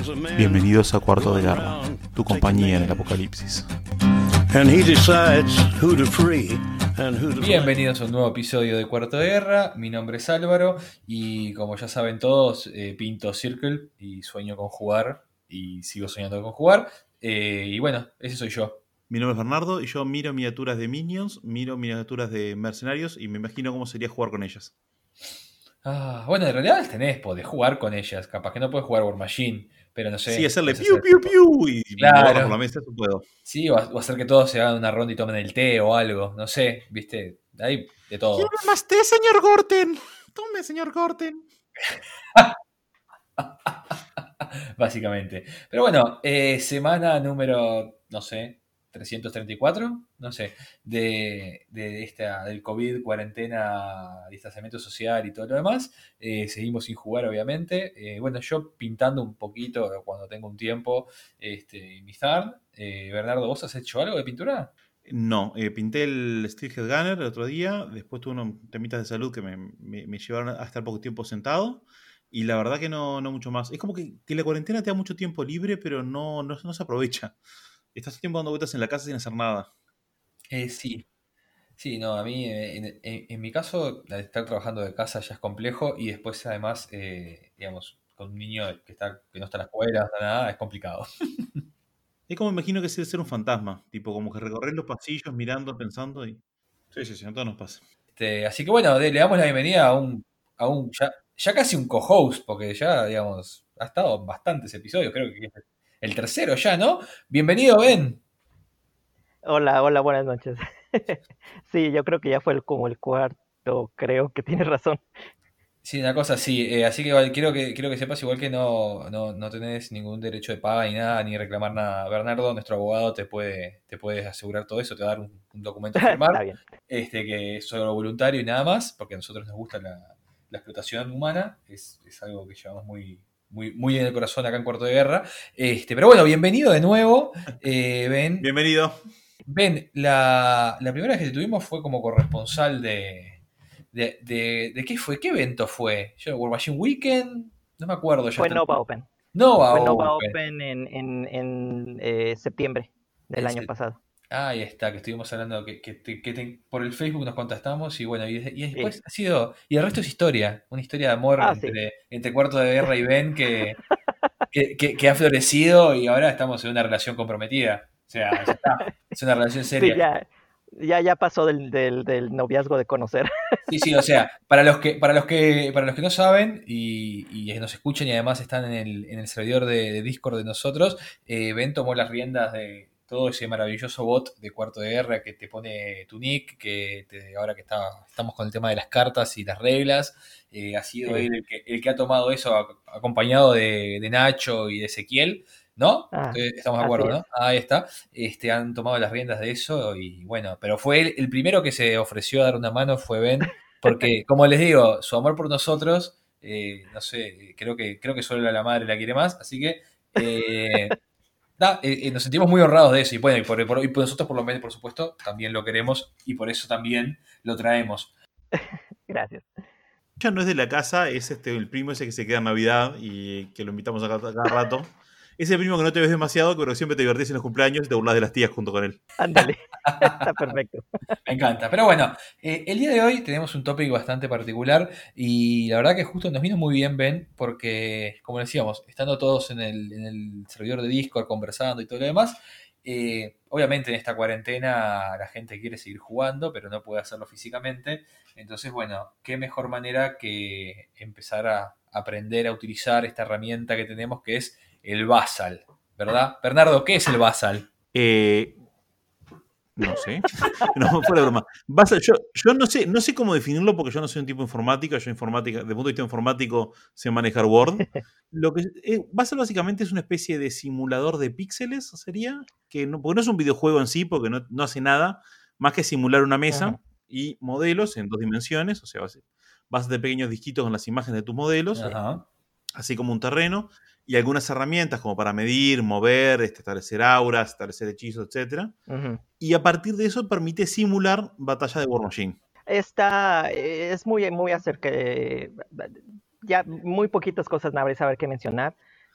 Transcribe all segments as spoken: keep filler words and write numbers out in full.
Bienvenidos a Cuarto de Guerra, tu compañía en el apocalipsis. Bienvenidos a un nuevo episodio de Cuarto de Guerra. Mi nombre es Álvaro y como ya saben todos, eh, pinto Circle y sueño con jugar y sigo soñando con jugar. Eh, y bueno, ese soy yo. Mi nombre es Bernardo y yo miro miniaturas de Minions, miro miniaturas de mercenarios y me imagino cómo sería jugar con ellas. Ah, bueno, en realidad las tenés, podés jugar con ellas. Capaz que no podés jugar War Machine, pero no sé. Sí, hacerle podés piu, hacer piu, tipo- piu y Claro. moverla por la mesa, eso puedo. Sí, o, o hacer que todos se hagan una ronda y tomen el té o algo. No sé, viste, hay de todo. Quiero más té, señor Gorten. Tome, señor Gorten. Básicamente. Pero bueno, eh, semana número, no sé, trescientos treinta y cuatro, no sé, de, de esta, del COVID, cuarentena, distanciamiento social y todo lo demás. Eh, seguimos sin jugar, obviamente. Eh, bueno, yo pintando un poquito cuando tengo un tiempo, este, mi Zard. Eh, Bernardo, ¿vos has hecho algo de pintura? No, eh, pinté el Steelhead Gunner el otro día, después tuve unos temitas de salud que me, me- me llevaron a estar poco tiempo sentado y la verdad que no, no mucho más. Es como que, que la cuarentena te da mucho tiempo libre, pero no, no, no se aprovecha. Estás todo el tiempo dando vueltas en la casa sin hacer nada. Eh, sí. Sí, no, a mí, eh, en, en- en mi caso, al estar trabajando de casa ya es complejo y después además, eh, digamos, con un niño que está que no está en la escuela, no está nada, es complicado. Es como me imagino que es ser un fantasma, tipo como que recorrer los pasillos mirando, pensando y... Sí, sí, sí, a todos nos pasa. Este, así que bueno, de- le damos la bienvenida a un, a un ya, ya casi un co-host, porque ya, digamos, ha estado en bastantes episodios, creo que es el tercero ya, ¿no? Bienvenido, Ben. Hola, hola, buenas noches. Sí, yo creo que ya fue el- como el cuarto, creo que tienes razón. Sí, una cosa así, eh, así que igual, quiero que quiero que sepas igual que no, no, no tenés ningún derecho de paga ni nada, ni reclamar nada. Bernardo, nuestro abogado, te puede, te puede asegurar todo eso, te va a dar un, un documento a firmar, Está bien. este, que es solo voluntario y nada más, porque a nosotros nos gusta la, la explotación humana, es, es algo que llevamos muy, muy, muy en el corazón acá en Cuarto de Guerra. Este, pero bueno, bienvenido de nuevo, eh, Ben. Bienvenido. Ben, la, la primera vez que te tuvimos fue como corresponsal de, de, de, de qué fue, qué evento fue. Yo, War Machine Weekend, no me acuerdo ya. Fue hasta- Nova Open. Nova Fue Nova Open. Open en, en, en eh, septiembre del Ese- año pasado. Ahí está, que estuvimos hablando, que, que, te- que te- por el Facebook nos contactamos y bueno, y, y después Sí. ha sido, y el resto es historia, una historia de amor Ah, sí. entre, entre Cuarto de Guerra y Ben que, que, que- que ha florecido y ahora estamos en una relación comprometida. O sea, ya está, es una relación Sí, seria. ya, ya, ya pasó del, del, del noviazgo de conocer. Sí, sí, o sea, para los que, para los que, para los que no saben y, y nos escuchan y además están en el, en el servidor de, de Discord de nosotros, eh, Ben tomó las riendas de todo ese maravilloso bot de Cuarto de Guerra que te pone tu nick, que te- ahora que está, estamos con el tema de las cartas y las reglas, eh, ha sido Sí. él el que, el que ha tomado eso ac- acompañado de, de Nacho y de Ezequiel, ¿no? Ah, Estoy- Estamos de así acuerdo, es. ¿no? Ahí está. Este, han tomado las riendas de eso y bueno, pero fue él, el primero que se ofreció a dar una mano fue Ben, porque como les digo, su amor por nosotros, eh, no sé, creo que, creo que solo la madre la quiere más, así que eh, da, eh, eh, nos sentimos muy honrados de eso y, bueno, y, por, por- y por nosotros por lo menos, por supuesto, también lo queremos y por eso también lo traemos. Gracias. Ya no es de la casa, es este el primo ese que se queda en Navidad y que lo invitamos a cada, a cada rato. Ese primo que no te ves demasiado, pero siempre te divertís en los cumpleaños y te burlas de las tías junto con él. Ándale. Está perfecto. Me encanta. Pero bueno, eh, el día de hoy tenemos un tópico bastante particular y la verdad que justo nos vino muy bien, Ben, porque, como decíamos, estando todos en el, en el servidor de Discord conversando y todo lo demás, eh, obviamente en esta cuarentena la gente quiere seguir jugando, pero no puede hacerlo físicamente. Entonces, bueno, qué mejor manera que empezar a aprender a utilizar esta herramienta que tenemos que es el Basal, ¿verdad? Bernardo, ¿qué es el Basal? Eh, no sé. No, fuera de broma. Vas a- yo, yo no sé, no sé cómo definirlo porque yo no soy un tipo informático. Yo informática, de punto de vista informático, sé manejar Word. Lo que eh, Basal básicamente es una especie de simulador de píxeles, sería. Que no, porque no es un videojuego en sí, porque no, no hace nada más que simular una mesa Ajá. y modelos en dos dimensiones. O sea, vas, vas de pequeños disquitos con las imágenes de tus modelos, Ajá. así como un terreno, y algunas herramientas como para medir, mover, este, establecer auras, establecer hechizos, etcétera. Ujú. Y a partir de eso permite simular batalla de War Machine. Está, es muy, muy acerca de, ya muy poquitas cosas me habría saber qué mencionar.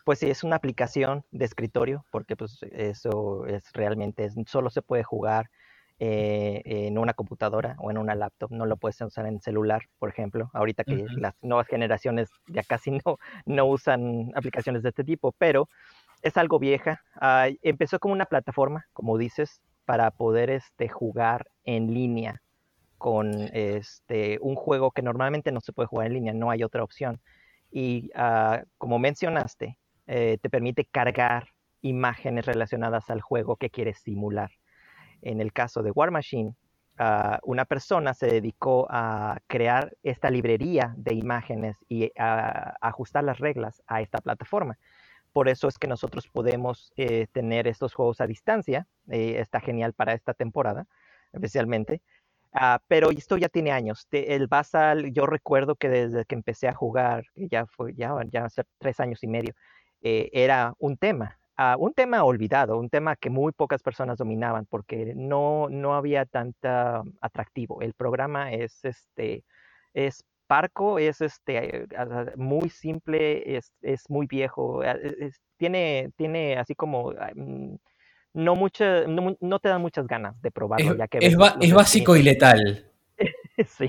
Pues sí, es una aplicación de escritorio, porque pues eso es realmente, es- solo se puede jugar eh, en una computadora o en una laptop, no lo puedes usar en celular, por ejemplo, ahorita que Ujú. las nuevas generaciones ya casi no, no usan aplicaciones de este tipo, pero es algo vieja. Ah, empezó como una plataforma, como dices, para poder este, jugar en línea con este, un juego que normalmente no se puede jugar en línea, no hay otra opción. Y uh, como mencionaste, eh, te permite cargar imágenes relacionadas al juego que quieres simular. En el caso de War Machine, uh, una persona se dedicó a crear esta librería de imágenes y a ajustar las reglas a esta plataforma. Por eso es que nosotros podemos eh, tener estos juegos a distancia. Eh, está genial para esta temporada, especialmente. Uh, pero esto ya tiene años. Te, el Basal, yo recuerdo que desde que empecé a jugar, que ya fue ya, ya hace tres años y medio, eh, era un tema. Uh, un tema olvidado, un tema que muy pocas personas dominaban porque no, no había tanta atractivo. El programa es, este, es parco, es este, muy simple, es, es muy viejo, es, es, tiene, tiene así como um, no, mucha, no, no, te dan muchas ganas de Es, probarlo, ya que es, ves los, ba- los es básico y screenshots. letal. Sí,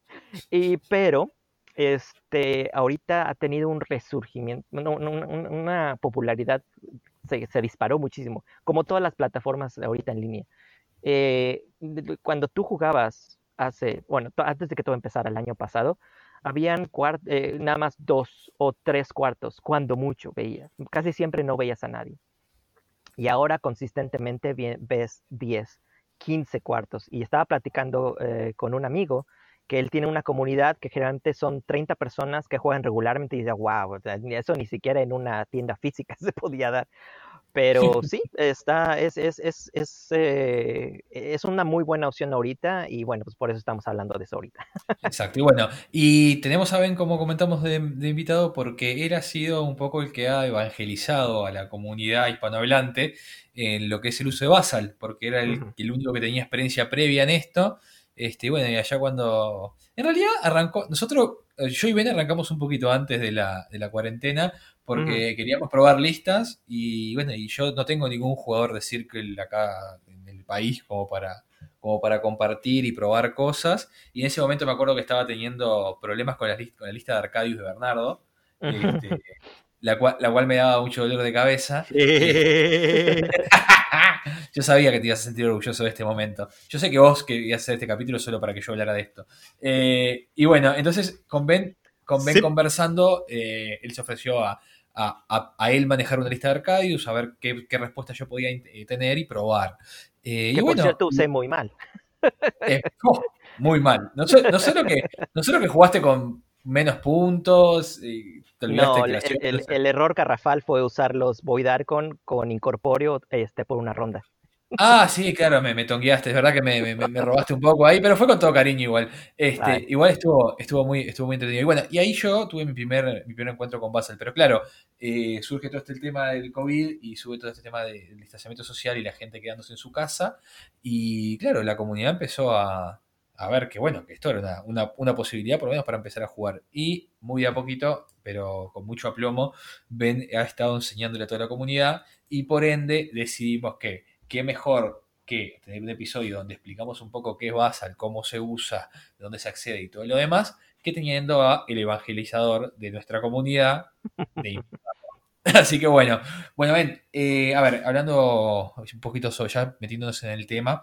y, pero este, ahorita ha tenido un resurgimiento, no, no, una popularidad, se, se, disparó muchísimo, como todas las plataformas ahorita en línea. Eh, cuando tú jugabas hace, bueno, antes de que todo empezara el año pasado, habían eh, nada más dos o tres cuartos, cuando mucho veías. Casi siempre no veías a nadie. Y ahora consistentemente ves diez, quince cuartos. Y estaba platicando eh, con un amigo que él tiene una comunidad que generalmente son treinta personas que juegan regularmente y dice, wow, eso ni siquiera en una tienda física se podía dar. Pero sí, está, es, es, es, es, eh, es una muy buena opción ahorita y bueno, pues por eso estamos hablando de eso ahorita. Exacto, y bueno, y tenemos a Ben, como comentamos, de, de invitado, porque él ha sido un poco el que ha evangelizado a la comunidad hispanohablante en lo que es el uso de Basal, porque era el, Ujú, el único que tenía experiencia previa en esto. Este, y bueno, y allá cuando. En realidad arrancó. Nosotros, eh, yo y Ben arrancamos un poquito antes de la, de la cuarentena, ujú. porque queríamos probar listas. Y bueno, y yo no tengo ningún jugador de Circle acá en el país como para, como para compartir y probar cosas. Y en ese momento me acuerdo que estaba teniendo problemas con la, lista, con la lista de Arcadius de Bernardo, este, la, cual, la cual me daba mucho dolor de cabeza. Eh, yo sabía que te ibas a sentir orgulloso de este momento. Yo sé que vos querías hacer este capítulo solo para que yo hablara de esto. Eh, y bueno, entonces con Ben, con ben Sí. conversando, eh, él se ofreció a, a, a, a, él manejar una lista de Arcadius, a ver qué, qué respuesta yo podía tener y probar. Eh, y Que por bueno, cierto usé muy mal. eh, oh, muy mal. No, so, no, solo que, no solo que jugaste con menos puntos, y te olvidaste de No, el, creaciones. el, el, error garrafal fue usar los Void Archon con incorpóreo este, por una ronda. Ah, sí, claro, me, me tongueaste, es verdad que me, me, me, robaste un poco ahí, pero fue con todo cariño igual. Este, Ay. igual estuvo, estuvo muy, estuvo muy entretenido. Y bueno, y ahí yo tuve mi primer, mi primer encuentro con Basel, pero claro, eh, surge todo este tema del COVID y sube todo este tema del distanciamiento social y la gente quedándose en su casa. Y claro, la comunidad empezó a, a ver que bueno, que esto era una, una, una posibilidad por lo menos para empezar a jugar. Y muy a poquito, pero con mucho aplomo, Ben ha estado enseñándole a toda la comunidad y por ende decidimos que qué mejor que tener un episodio donde explicamos un poco qué es Basal, cómo se usa, de dónde se accede y todo lo demás, que teniendo a el evangelizador de nuestra comunidad de invitado. Así que bueno, bueno, ven, eh, a ver, hablando un poquito sobre, ya metiéndonos en el tema,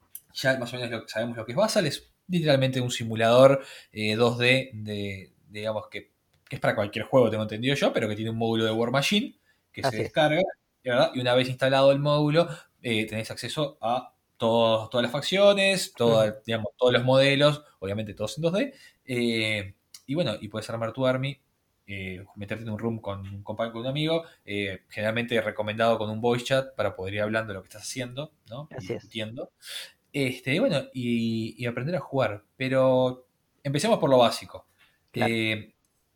ya más o menos lo, sabemos lo que es Basal, es literalmente un simulador eh, dos D de, digamos que, que es para cualquier juego, tengo entendido yo, pero que tiene un módulo de War Machine que se Así es. descarga, ¿verdad? Y una vez instalado el módulo, eh, tenés acceso a todos, todas las facciones, Ujú. toda, digamos, todos los modelos, obviamente todos en dos D, eh, y bueno, y puedes armar tu army, eh, meterte en un room con un compañero, con un amigo, eh, generalmente recomendado con un voice chat para poder ir hablando de lo que estás haciendo, ¿no? Y Así es. discutiendo. Este, bueno, y, y aprender a jugar. Pero empecemos por lo básico. Claro. Eh,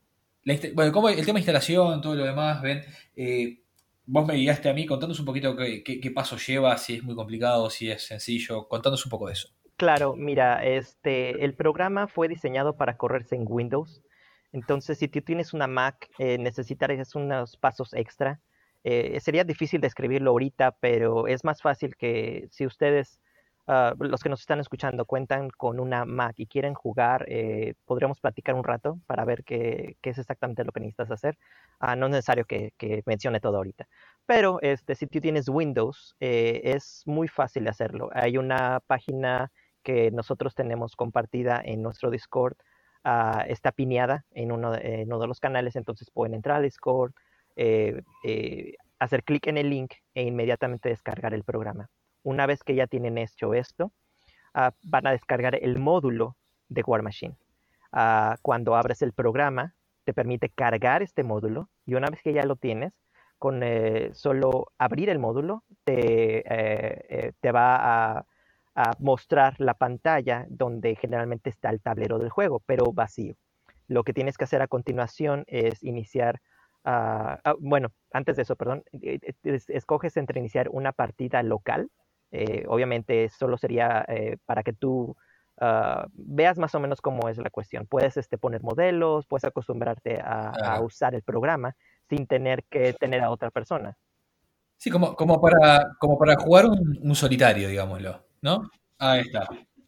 la bueno, como el tema de instalación, todo lo demás, ven. Eh, vos me guiaste a mí, contándonos un poquito qué, qué, qué paso lleva, si es muy complicado, si es sencillo, contándonos un poco de eso. Claro, mira, este, el programa fue diseñado para correrse en Windows. Entonces, si tú tienes una Mac, eh, necesitarías unos pasos extra. Eh, sería difícil describirlo ahorita, pero es más fácil que si ustedes, uh, los que nos están escuchando, cuentan con una Mac y quieren jugar, eh, podríamos platicar un rato para ver qué, qué es exactamente lo que necesitas hacer. Uh, no es necesario que, que mencione todo ahorita. Pero este, si tú tienes Windows, eh, es muy fácil de hacerlo. Hay una página que nosotros tenemos compartida en nuestro Discord. Uh, está pineada en uno, de, en uno de los canales, entonces pueden entrar al Discord, eh, eh, hacer clic en el link e inmediatamente descargar el programa. Una vez que ya tienen hecho esto, uh, van a descargar el módulo de War Machine. Uh, cuando abres el programa, te permite cargar este módulo y una vez que ya lo tienes, con eh, solo abrir el módulo, te, eh, eh, te va a a mostrar la pantalla donde generalmente está el tablero del juego, pero vacío. Lo que tienes que hacer a continuación es iniciar, uh, uh, bueno, antes de eso, perdón, es, escoges entre iniciar una partida local, eh, obviamente solo sería eh, para que tú uh, veas más o menos cómo es la cuestión. Puedes este, poner modelos, puedes acostumbrarte a, Claro. a usar el programa sin tener que tener a otra persona. Sí, como, como, para, como para jugar un, un solitario, digámoslo, ¿no? Ahí está.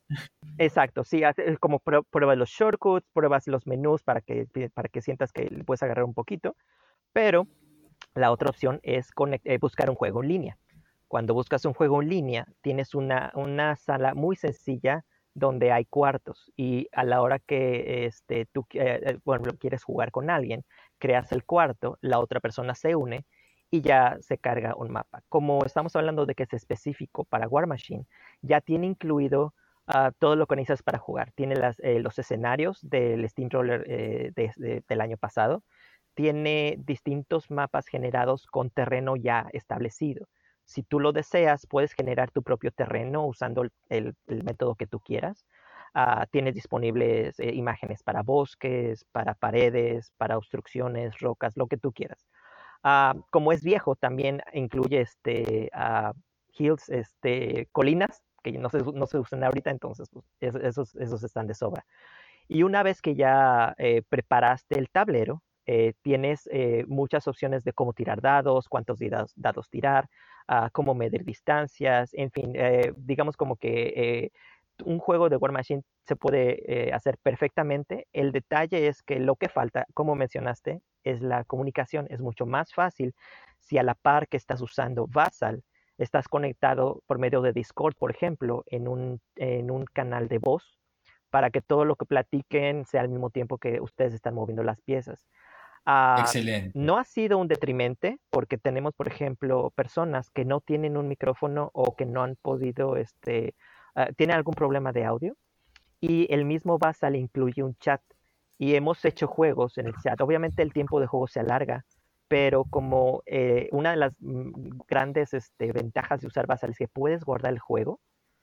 Exacto, sí, hace- como prue- pruebas los shortcuts, pruebas los menús para que, para que sientas que le puedes agarrar un poquito, pero la otra opción es conect- eh, buscar un juego en línea. Cuando buscas un juego en línea, tienes una, una sala muy sencilla donde hay cuartos y a la hora que este, tú eh, eh, bueno, quieres jugar con alguien, creas el cuarto, la otra persona se une y ya se carga un mapa. Como estamos hablando de que es específico para War Machine, ya tiene incluido uh, todo lo que necesitas para jugar. Tiene las, eh, los escenarios del Steamroller eh, de, de, del año pasado. Tiene distintos mapas generados con terreno ya establecido. Si tú lo deseas, puedes generar tu propio terreno usando el, el, el método que tú quieras. Uh, tienes disponibles eh, imágenes para bosques, para paredes, para obstrucciones, rocas, lo que tú quieras. Uh, como es viejo, también incluye este, uh, hills, este, colinas, que no se, no se usan ahorita, entonces pues, esos, esos están de sobra. Y una vez que ya eh, preparaste el tablero, eh, tienes eh, muchas opciones de cómo tirar dados, cuántos dados, dados tirar, uh, cómo medir distancias, en fin, eh, digamos como que eh, un juego de War Machine se puede eh, hacer perfectamente. El detalle es que lo que falta, como mencionaste, es la comunicación. Es mucho más fácil si a la par que estás usando Vassal, estás conectado por medio de Discord, por ejemplo, en un, en un canal de voz, para que todo lo que platiquen sea al mismo tiempo que ustedes están moviendo las piezas. Uh, Excelente. no ha sido un detrimente porque tenemos, por ejemplo, personas que no tienen un micrófono o que no han podido, este, uh, tienen algún problema de audio y el mismo Vassal incluye un chat y hemos hecho juegos en el chat. Obviamente el tiempo de juego se alarga, pero como eh, una de las mm, grandes este, ventajas de usar Vassal es que puedes guardar el juego.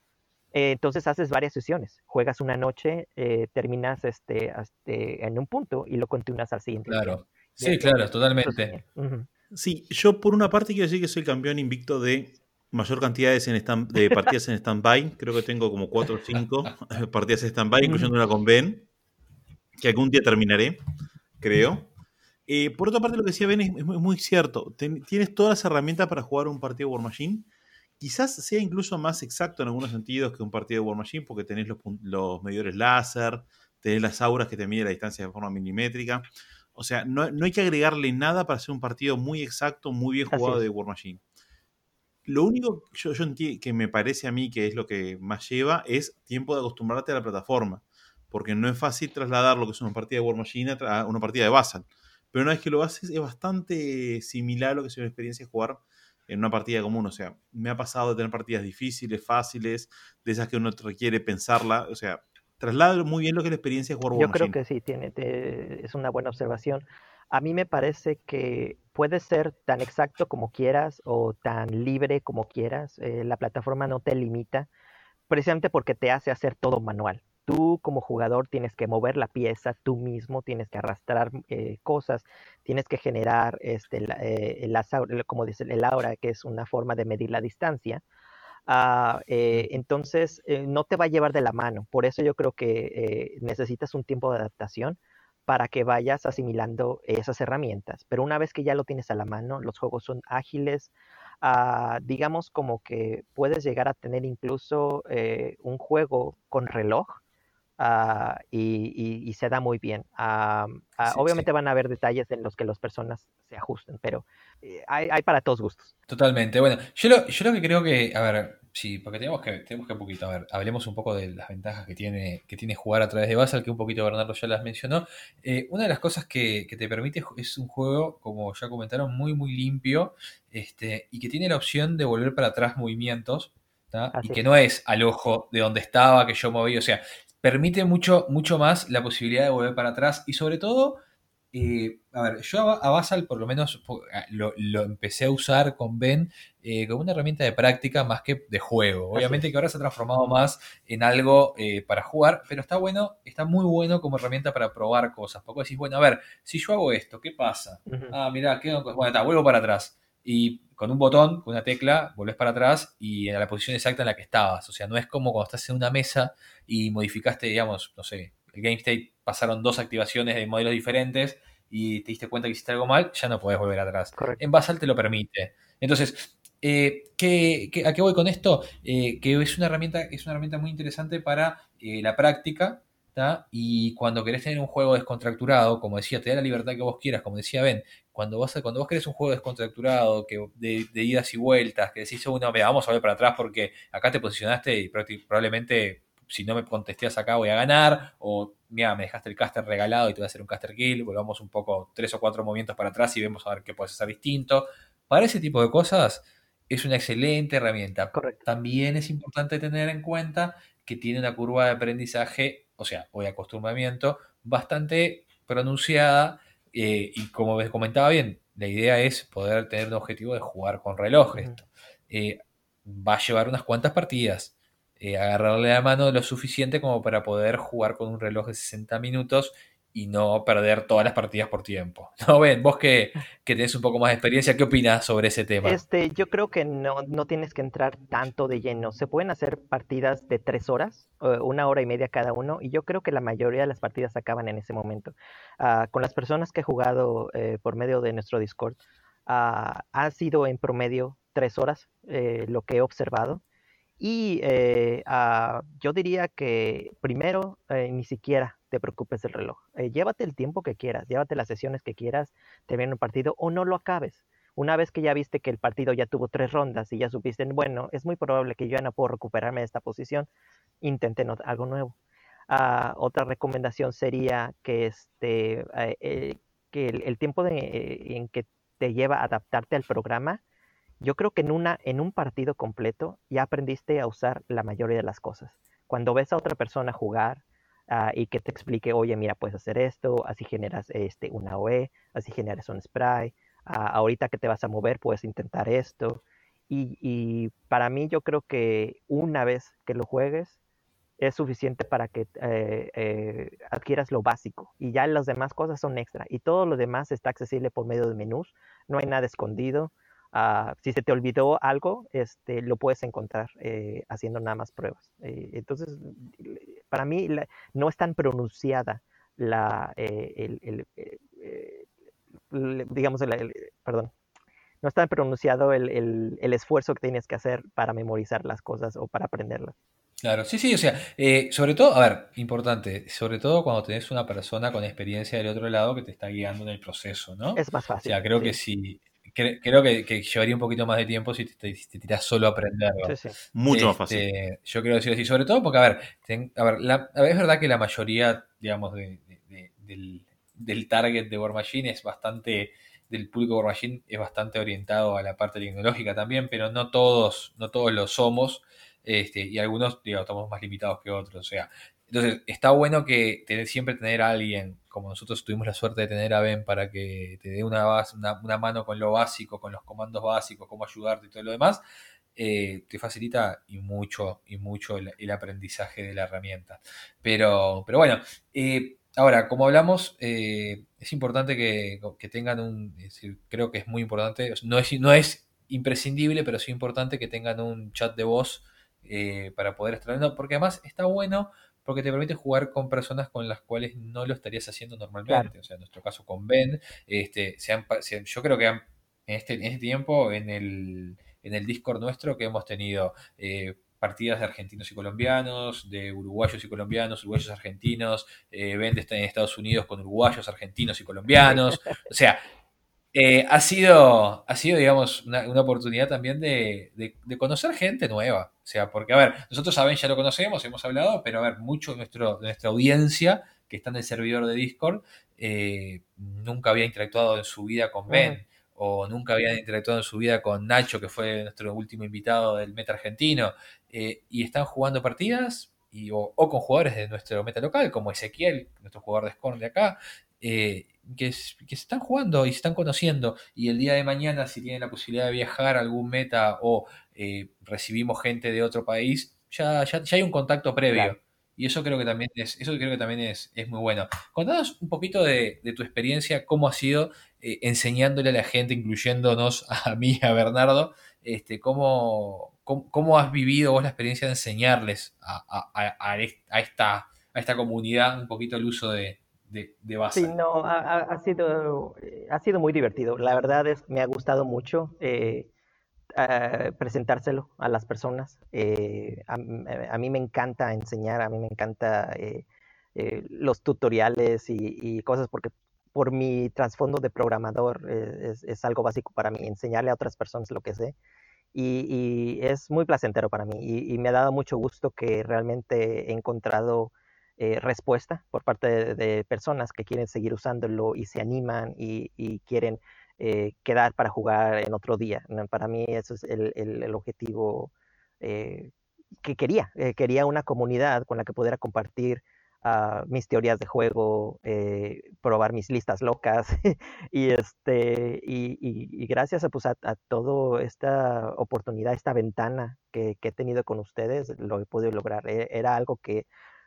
Eh, entonces haces varias sesiones, juegas una noche, eh, terminas este, este, en un punto y lo continúas al siguiente Claro. día. Sí, Eso, claro, eso es totalmente. genial. Uh-huh. Sí, yo por una parte quiero decir que soy el campeón invicto de mayor cantidad en stand, de partidas en stand-by. Creo que tengo como cuatro o cinco partidas en stand-by, incluyendo una con Ben, que algún día terminaré, creo. Eh, por otra parte, lo que decía Ben es, es muy, muy cierto. Ten, tienes todas las herramientas para jugar un partido de War Machine. Quizás sea incluso más exacto en algunos sentidos que un partido de War Machine, porque tenés los, los medidores láser, tenés las auras que te miden la distancia de forma milimétrica. O sea, no, no hay que agregarle nada para hacer un partido muy exacto, muy bien jugado de War Machine. Lo único que yo, yo entiendo, que me parece a mí que es lo que más lleva es tiempo de acostumbrarte a la plataforma. Porque no es fácil trasladar lo que es una partida de War Machine a una partida de Vassal. Pero una vez que lo haces es bastante similar a lo que es una experiencia de jugar en una partida común. O sea, me ha pasado de tener partidas difíciles, fáciles, de esas que uno requiere pensarla. O sea, traslada muy bien lo que es la experiencia de jugar War Yo Machine. creo que sí, tiene, te, es una buena observación. A mí me parece que puede ser tan exacto como quieras o tan libre como quieras. Eh, la plataforma no te limita, precisamente porque te hace hacer todo manual. Tú como jugador tienes que mover la pieza tú mismo, tienes que arrastrar eh, cosas, tienes que generar este, la, eh, el, como dice el aura, que es una forma de medir la distancia. Uh, eh, entonces, eh, no te va a llevar de la mano. Por eso yo creo que eh, necesitas un tiempo de adaptación. para que vayas asimilando esas herramientas. Pero una vez que ya lo tienes a la mano, los juegos son ágiles. Uh, digamos como que puedes llegar a tener incluso eh, un juego con reloj. Uh, y, y, y se da muy bien. Uh, uh, Sí, obviamente sí. van a haber detalles en los que las personas se ajusten, pero eh, hay, hay para todos gustos. Totalmente. Bueno, yo lo, yo lo que creo que, a ver, sí, porque tenemos que, tenemos que un poquito, a ver, hablemos un poco de las ventajas que tiene, que tiene jugar a través de Basal, que un poquito Bernardo ya las mencionó. Eh, una de las cosas que, que te permite es un juego, como ya comentaron, muy, muy limpio, este, y que tiene la opción de volver para atrás movimientos, ¿tá? Y Así que es. no es al ojo de donde estaba, que yo moví, o sea, permite mucho, mucho más la posibilidad de volver para atrás y sobre todo, eh, a ver, yo a, a Basal por lo menos lo, lo empecé a usar con Ben eh, como una herramienta de práctica más que de juego. Obviamente que ahora se ha transformado más en algo eh, para jugar, pero está bueno, está muy bueno como herramienta para probar cosas. Porque decís, bueno, a ver, si yo hago esto, ¿qué pasa? Uh-huh. Ah, mirá, quedo, bueno, está, vuelvo para atrás. Y con un botón, con una tecla, volvés para atrás y en la posición exacta en la que estabas. O sea, no es como cuando estás en una mesa y modificaste, digamos, no sé, el game state, pasaron dos activaciones de modelos diferentes y te diste cuenta que hiciste algo mal, ya no podés volver atrás. Correcto. En Basal te lo permite. Entonces, eh, ¿qué, qué, ¿a qué voy con esto? Eh, que es una herramienta, es una herramienta muy interesante para eh, la práctica, ¿tá? Y cuando querés tener un juego descontracturado, como decía, te da la libertad que vos quieras, como decía Ben, cuando, vas a, cuando vos querés un juego descontracturado, que de, de idas y vueltas, que decís, oh, no, mira, vamos a ver para atrás porque acá te posicionaste y probablemente si no me contestías acá voy a ganar, o mira, me dejaste el caster regalado y te voy a hacer un caster kill, volvamos un poco tres o cuatro movimientos para atrás y vemos a ver qué puedes hacer distinto. Para ese tipo de cosas es una excelente herramienta. Correcto. También es importante tener en cuenta que tiene una curva de aprendizaje, o sea, o de acostumbramiento, bastante pronunciada, eh, y como les comentaba bien, la idea es poder tener un objetivo de jugar con reloj. Uh-huh. Esto eh, va a llevar unas cuantas partidas. Eh, agarrarle la mano lo suficiente como para poder jugar con un reloj de sesenta minutos y no perder todas las partidas por tiempo. ¿No, Ben? Vos que, que tenés un poco más de experiencia, ¿qué opinás sobre ese tema? Este, yo creo que no, no tienes que entrar tanto de lleno. Se pueden hacer partidas de tres horas, una hora y media cada uno, y yo creo que la mayoría de las partidas acaban en ese momento. Uh, con las personas que he jugado eh, por medio de nuestro Discord, uh, ha sido en promedio tres horas eh, lo que he observado. Y eh, uh, yo diría que primero eh, ni siquiera te preocupes del reloj. Eh, llévate el tiempo que quieras, llévate las sesiones que quieras, termina un partido o no lo acabes. Una vez que ya viste que el partido ya tuvo tres rondas y ya supiste, bueno, es muy probable que yo ya no puedo recuperarme de esta posición, intenten algo nuevo. Uh, otra recomendación sería que, este, eh, eh, que el, el tiempo de, eh, en que te lleva a adaptarte al programa, yo creo que en, una, en un partido completo ya aprendiste a usar la mayoría de las cosas. Cuando ves a otra persona jugar uh, y que te explique, oye, mira, puedes hacer esto, así generas este, una O E, así generas un spray, uh, ahorita que te vas a mover puedes intentar esto. Y, y para mí yo creo que una vez que lo juegues es suficiente para que eh, eh, adquieras lo básico. Y ya las demás cosas son extra. Y todo lo demás está accesible por medio de menús. No hay nada escondido. Uh, si se te olvidó algo, este, lo puedes encontrar eh, haciendo nada más pruebas. Eh, entonces, para mí la, no es tan pronunciada la, eh, el, el, eh, el, digamos, el, el, perdón, no es tan pronunciado el, el, el esfuerzo que tienes que hacer para memorizar las cosas o para aprenderlas. Claro, sí, sí, o sea, eh, sobre todo, a ver, importante, sobre todo cuando tenés una persona con experiencia del otro lado que te está guiando en el proceso, ¿no? Es más fácil. O sea, creo sí. que sí, cre creo que, que, llevaría un poquito más de tiempo si te, te, te tirás solo a aprenderlo. Sí, sí. Mucho este, más fácil. Yo quiero decir así, sobre todo porque, a ver, ten, a ver, la, a ver, es verdad que la mayoría, digamos, de, de, de, del, del target de War Machine es bastante, del público War Machine es bastante orientado a la parte tecnológica también, pero no todos, no todos lo somos. Este, y algunos, digamos, estamos más limitados que otros, o sea, entonces está bueno que tener, siempre tener a alguien, como nosotros tuvimos la suerte de tener a Ben para que te dé una, base, una, una mano con lo básico, con los comandos básicos, cómo ayudarte y todo lo demás, eh, te facilita y mucho, y mucho el, el aprendizaje de la herramienta. Pero, pero bueno, eh, ahora, como hablamos, eh, es importante que, que tengan un, es decir, creo que es muy importante, no es, no es imprescindible, pero sí importante que tengan un chat de voz Eh, para poder estar viendo, porque además está bueno porque te permite jugar con personas con las cuales no lo estarías haciendo normalmente. Claro. O sea, en nuestro caso con Ben, este, se han pa- se- yo creo que han- en este, en este tiempo, en el, en el Discord nuestro, que hemos tenido eh, partidas de argentinos y colombianos, de uruguayos y colombianos, uruguayos argentinos, eh, Ben está en Estados Unidos con uruguayos, argentinos y colombianos. O sea, eh, ha sido, ha sido, digamos, una, una oportunidad también de, de- de conocer gente nueva. O sea, porque, a ver, nosotros a Ben ya lo conocemos, hemos hablado, pero a ver, mucho de, nuestro, de nuestra audiencia que está en el servidor de Discord eh, nunca había interactuado en su vida con Ujú. Ben, o nunca había interactuado en su vida con Nacho, que fue nuestro último invitado del meta argentino, eh, y están jugando partidas. Y, o, o con jugadores de nuestro meta local, como Ezequiel, nuestro jugador de Scorn de acá, eh, que, es- que se están jugando y se están conociendo. Y el día de mañana, si tienen la posibilidad de viajar a algún meta o eh, recibimos gente de otro país, ya, ya, ya hay un contacto Claro. previo. Y eso creo que también es, eso creo que también es, es muy bueno. Contanos un poquito de, de tu experiencia, cómo ha sido eh, enseñándole a la gente, incluyéndonos a mí y a Bernardo, este, cómo, cómo, cómo has vivido vos la experiencia de enseñarles a, a- a- a est- a esta, a esta comunidad un poquito el uso de, de, de Sí, Basal. no, ha, ha- ha sido, eh, ha sido muy divertido. La verdad es que me ha gustado mucho eh, ah, presentárselo a las personas. Eh, a, m- a mí me encanta enseñar, a mí me encanta eh, eh, los tutoriales y, y cosas porque por mi trasfondo de programador eh, es, es algo básico para mí, enseñarle a otras personas lo que sé. Y, y es muy placentero para mí y, y me ha dado mucho gusto que realmente he encontrado eh, respuesta por parte de, de personas que quieren seguir usándolo y se animan y, y quieren eh, quedar para jugar en otro día, ¿no? Para mí eso es el, el- el objetivo eh, que quería. Eh, quería una comunidad con la que pudiera compartir ah, mis teorías de juego, eh, probar mis listas locas y este y, y- y gracias a, pues, a, a toda esta oportunidad, esta ventana que, que he tenido con ustedes, lo he podido lograr. E- Era algo que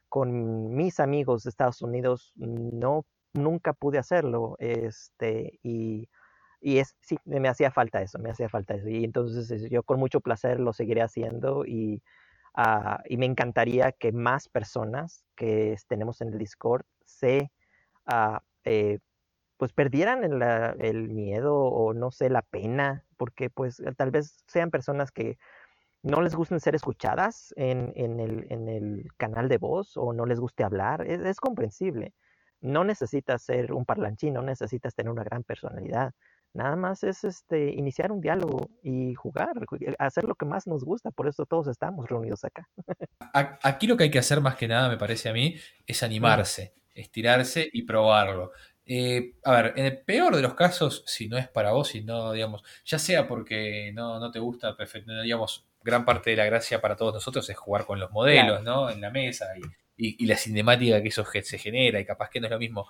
con mis amigos de Estados Unidos no nunca pude hacerlo, este y y es sí, me me hacía falta eso, me hacía falta eso. Y entonces es- yo con mucho placer lo seguiré haciendo y ah, y me encantaría que más personas que tenemos en el Discord se ah, eh, pues perdieran el, la- el miedo o no sé, la pena, porque pues tal vez sean personas que no les gusten ser escuchadas en, en el, en el canal de voz o no les guste hablar, es, es comprensible. No necesitas ser un parlanchín, no necesitas tener una gran personalidad. Nada más es este, iniciar un diálogo y jugar, hacer lo que más nos gusta, por eso todos estamos reunidos acá. A- Aquí lo que hay que hacer más que nada, me parece a mí, es Ujú. animarse, estirarse y probarlo. Eh, a ver, en el peor de los casos, si no es para vos, si no, digamos, ya sea porque no, no te gusta, prefe- no, digamos, gran parte de la gracia para todos nosotros es jugar con los Claro, modelos, ¿no? En la mesa y, y- y la cinemática que eso ge- se genera, y capaz que no es lo mismo.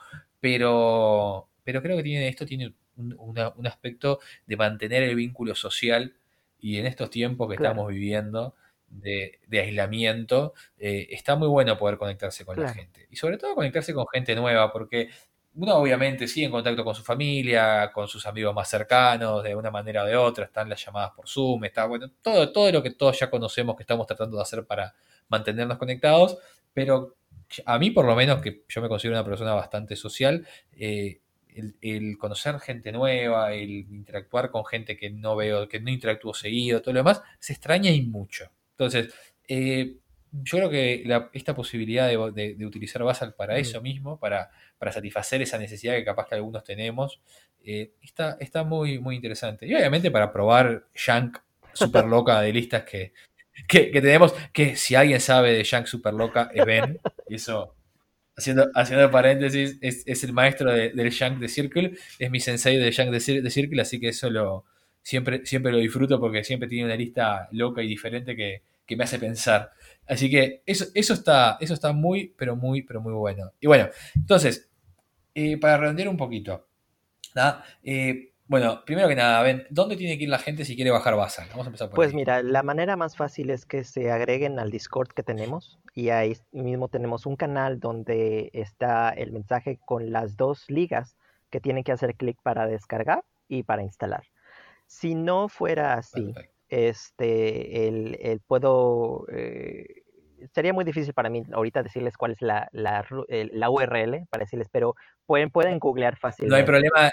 Pero, pero creo que tiene, esto tiene un, una- un aspecto de mantener el vínculo social y en estos tiempos que claro, estamos viviendo de, de aislamiento, eh, está muy bueno poder conectarse con la claro, gente. Y sobre todo conectarse con gente nueva, porque uno obviamente sigue en contacto con su familia, con sus amigos más cercanos, de una manera o de otra, están las llamadas por Zoom, está bueno, todo, todo lo que todos ya conocemos que estamos tratando de hacer para mantenernos conectados, pero a mí por lo menos, que yo me considero una persona bastante social, eh, el, el conocer gente nueva, el interactuar con gente que no veo, que no interactúo seguido, todo lo demás, se extraña y mucho. Entonces, eh, yo creo que la- esta posibilidad de, de- de utilizar Basal para ujú, eso mismo, para, para satisfacer esa necesidad que capaz que algunos tenemos, eh, está, está muy, muy interesante. Y obviamente para probar Shank super loca de listas que, que, que tenemos, que si alguien sabe de Shank super loca es Ben, y eso, haciendo, haciendo paréntesis, es, es el maestro de- del Shank de Circle, es mi sensei de Shank de, Cir- de Circle, así que eso lo, siempre, siempre lo disfruto porque siempre tiene una lista loca y diferente que, que me hace pensar. Así que eso, eso, está, eso está muy, pero muy, pero muy bueno. Y bueno, entonces, eh, para redondear un poquito, ¿tá? Eh, bueno, primero que nada, ven, ¿dónde tiene que ir la gente si quiere bajar Basal? Vamos a empezar por pues ahí. mira, la manera más fácil es que se agreguen al Discord que tenemos y ahí mismo tenemos un canal donde está el mensaje con las dos ligas que tienen que hacer clic para descargar y para instalar. Si no fuera así, Perfecto. este, el, el puedo, eh, sería muy difícil para mí ahorita decirles cuál es la, la, la U R L para decirles, pero pueden, pueden googlear fácilmente. No hay problema.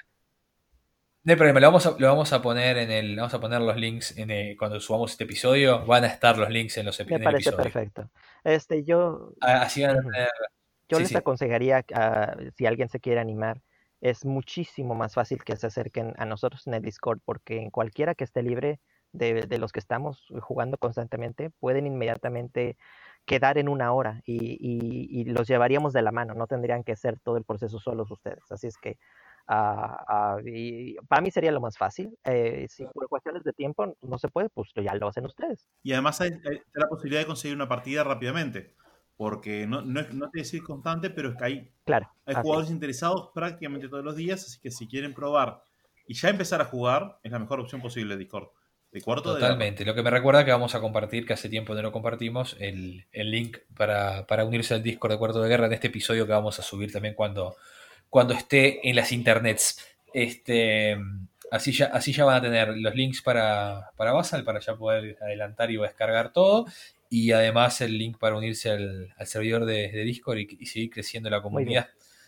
No hay problema, lo vamos a, lo vamos a poner en el, vamos a poner los links en el, cuando subamos este episodio, van a estar los links en los Me en el parece episodio. perfecto. Este, yo, Así van a tener. yo Sí, les sí. aconsejaría, uh, si alguien se quiere animar, es muchísimo más fácil que se acerquen a nosotros en el Discord, porque en cualquiera que esté libre de, de los que estamos jugando constantemente, pueden inmediatamente quedar en una hora y, y, y los llevaríamos de la mano, no tendrían que hacer todo el proceso solos ustedes. Así es que uh, uh, y para mí sería lo más fácil. Eh, si por cuestiones de tiempo no se puede, pues ya lo hacen ustedes. Y además hay, hay la posibilidad de conseguir una partida rápidamente. Porque no, no, no te decir constante, pero es que hay, claro, hay jugadores interesados prácticamente todos los días. Así que si quieren probar y ya empezar a jugar, es la mejor opción posible Discord. De cuarto Totalmente. de lo que me recuerda que vamos a compartir, que hace tiempo no lo compartimos, el, el link para, para unirse al Discord de Cuarto de Guerra en este episodio que vamos a subir también cuando, cuando esté en las internets. Este, así, ya, así ya van a tener los links para, para Basal, para ya poder adelantar y descargar todo. Y además el link para unirse al, al servidor de, de Discord y, y seguir creciendo la comunidad.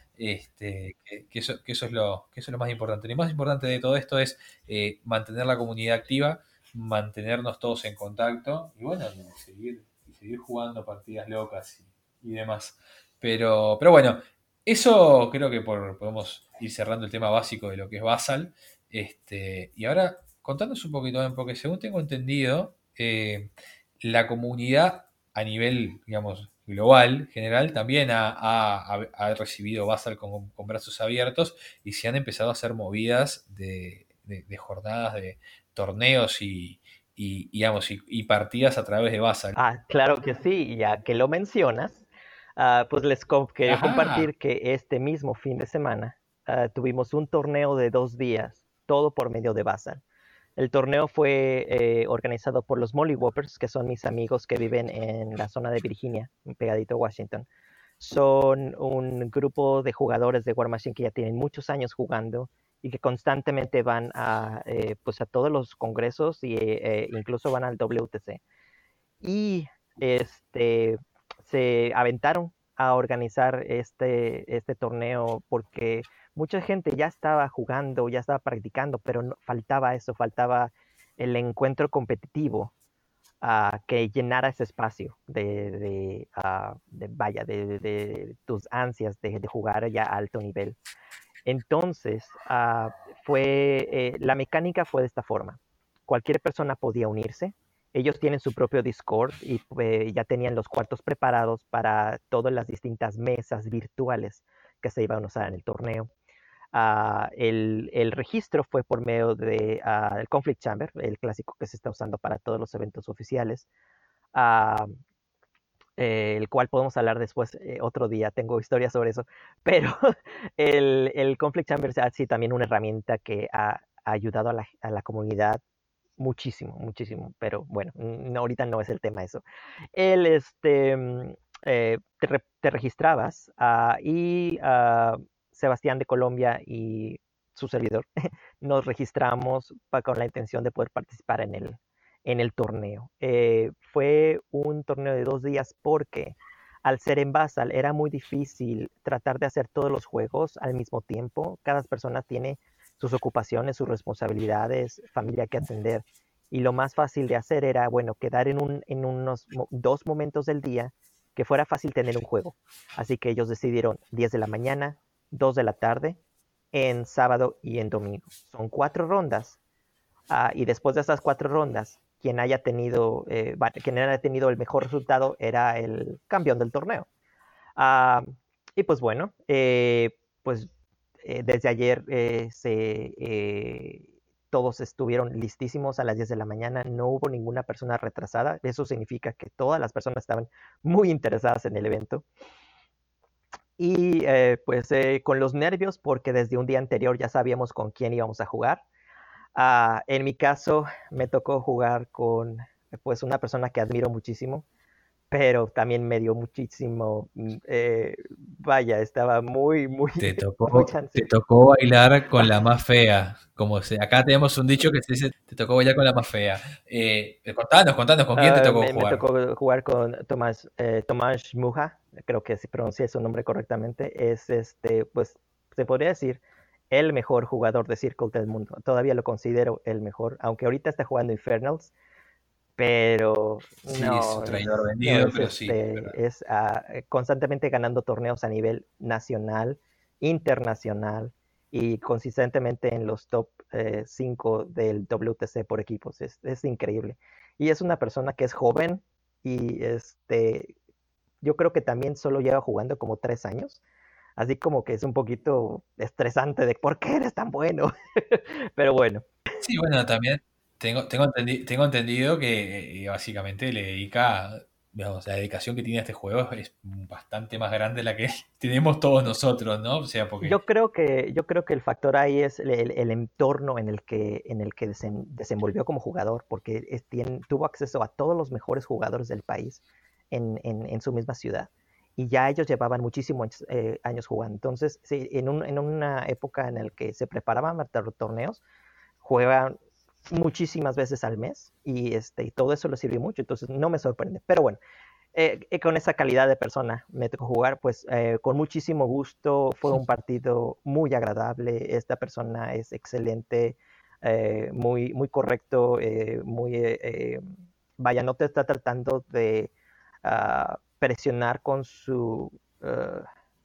Este, que, que, eso, que, eso es lo, que eso es lo más importante. Lo más importante de todo esto es eh, mantener la comunidad activa, mantenernos todos en contacto y bueno, y seguir, y seguir jugando partidas locas y, y demás. Pero, pero bueno, eso creo que por, podemos ir cerrando el tema básico de lo que es Basal. Este, y ahora, contándonos un poquito, porque según tengo entendido, eh, la comunidad a nivel, digamos, global, general, también ha, ha, ha recibido Basal con, con brazos abiertos y se han empezado a hacer movidas de, de, de jornadas de torneos y, y, digamos, y, y partidas a través de Basal. Ah, claro que sí, ya que lo mencionas, uh, pues les co quería Ajá. compartir que este mismo fin de semana uh, tuvimos un torneo de dos días, todo por medio de Basal. El torneo fue eh, organizado por los Mollywhoppers, que son mis amigos que viven en la zona de Virginia, pegadito a Washington. Son un grupo de jugadores de War Machine que ya tienen muchos años jugando y que constantemente van a, eh, pues a todos los congresos e eh, incluso van al W T C. Y este, se aventaron a organizar este, este torneo porque mucha gente ya estaba jugando, ya estaba practicando, pero no, faltaba eso, faltaba el encuentro competitivo uh, que llenara ese espacio de, de, uh, de vaya, de, de, de, tus ansias de, de jugar ya a alto nivel. Entonces, uh, fue, eh, la mecánica fue de esta forma. Cualquier persona podía unirse. Ellos tienen su propio Discord y eh, ya tenían los cuartos preparados para todas las distintas mesas virtuales que se iban a usar en el torneo. Uh, el, el registro fue por medio del uh, Conflict Chamber, el clásico que se está usando para todos los eventos oficiales. Uh, eh, el cual podemos hablar después eh, otro día, tengo historias sobre eso, pero el, el Conflict Chamber ha sido también una herramienta que ha, ha ayudado a la, a la comunidad muchísimo, muchísimo, pero bueno, no, ahorita no es el tema eso. El, este, eh, te, re, te, registrabas uh, y uh, Sebastián de Colombia y su servidor nos registramos pa, con la intención de poder participar en el, en el torneo. Eh, fue un torneo de dos días porque al ser en Basal era muy difícil tratar de hacer todos los juegos al mismo tiempo. Cada persona tiene sus ocupaciones, sus responsabilidades, familia que atender. Y lo más fácil de hacer era, bueno, quedar en, un, en unos dos momentos del día que fuera fácil tener un juego. Así que ellos decidieron diez de la mañana, dos de la tarde, en sábado y en domingo. Son cuatro rondas. Uh, y después de esas cuatro rondas, quien haya tenido, eh, quien haya tenido el mejor resultado era el campeón del torneo. Uh, y pues bueno, eh, pues eh, desde ayer eh, se, eh, todos estuvieron listísimos a las diez de la mañana, no hubo ninguna persona retrasada, eso significa que todas las personas estaban muy interesadas en el evento. Y eh, pues eh, con los nervios, porque desde un día anterior ya sabíamos con quién íbamos a jugar. Uh, en mi caso, me tocó jugar con pues una persona que admiro muchísimo, pero también me dio muchísimo, mm, eh, vaya, estaba muy, muy, Te muy tocó, te chance. tocó bailar con la más fea. Como se, acá tenemos un dicho que se dice, te tocó bailar con la más fea. Eh, contanos, contanos, ¿con quién te Ah, tocó me, me jugar? tocó jugar con Tomás, eh, Tomás Muja, creo que si pronuncié su nombre correctamente, es este, pues se podría decir el mejor jugador de Circle del mundo. Todavía lo considero el mejor, aunque ahorita está jugando Infernals, pero Sí, es un no traidor es, no vendido, es pero sí, es verdad. este, es ah, constantemente ganando torneos a nivel nacional, internacional y consistentemente en los top cinco del W T C por equipos. Es, es increíble. Y es una persona que es joven y este, yo creo que también solo lleva jugando como tres años. Así como que es un poquito estresante de por qué eres tan bueno. Pero bueno. Sí, bueno, también tengo, tengo, entendi- tengo entendido que eh, básicamente le dedica, digamos, la dedicación que tiene a este juego es bastante más grande de la que tenemos todos nosotros, ¿no? O sea, porque Yo creo que, yo creo que el factor ahí es el, el- el entorno en el que, en el que desen- desenvolvió como jugador, porque es- tien- tuvo acceso a todos los mejores jugadores del país en, en- en su misma ciudad. Y ya ellos llevaban muchísimos eh, años jugando. Entonces, sí, en, un- en una época en la que se preparaban para tor- torneos, juegan muchísimas veces al mes y, este, y todo eso le sirvió mucho. Entonces, no me sorprende. Pero bueno, eh, eh, con esa calidad de persona me tocó jugar, pues eh, con muchísimo gusto, fue un partido muy agradable, esta persona es excelente, eh, muy, muy correcto, eh, muy, eh, eh, vaya, no te está tratando de uh, presionar con su... Uh,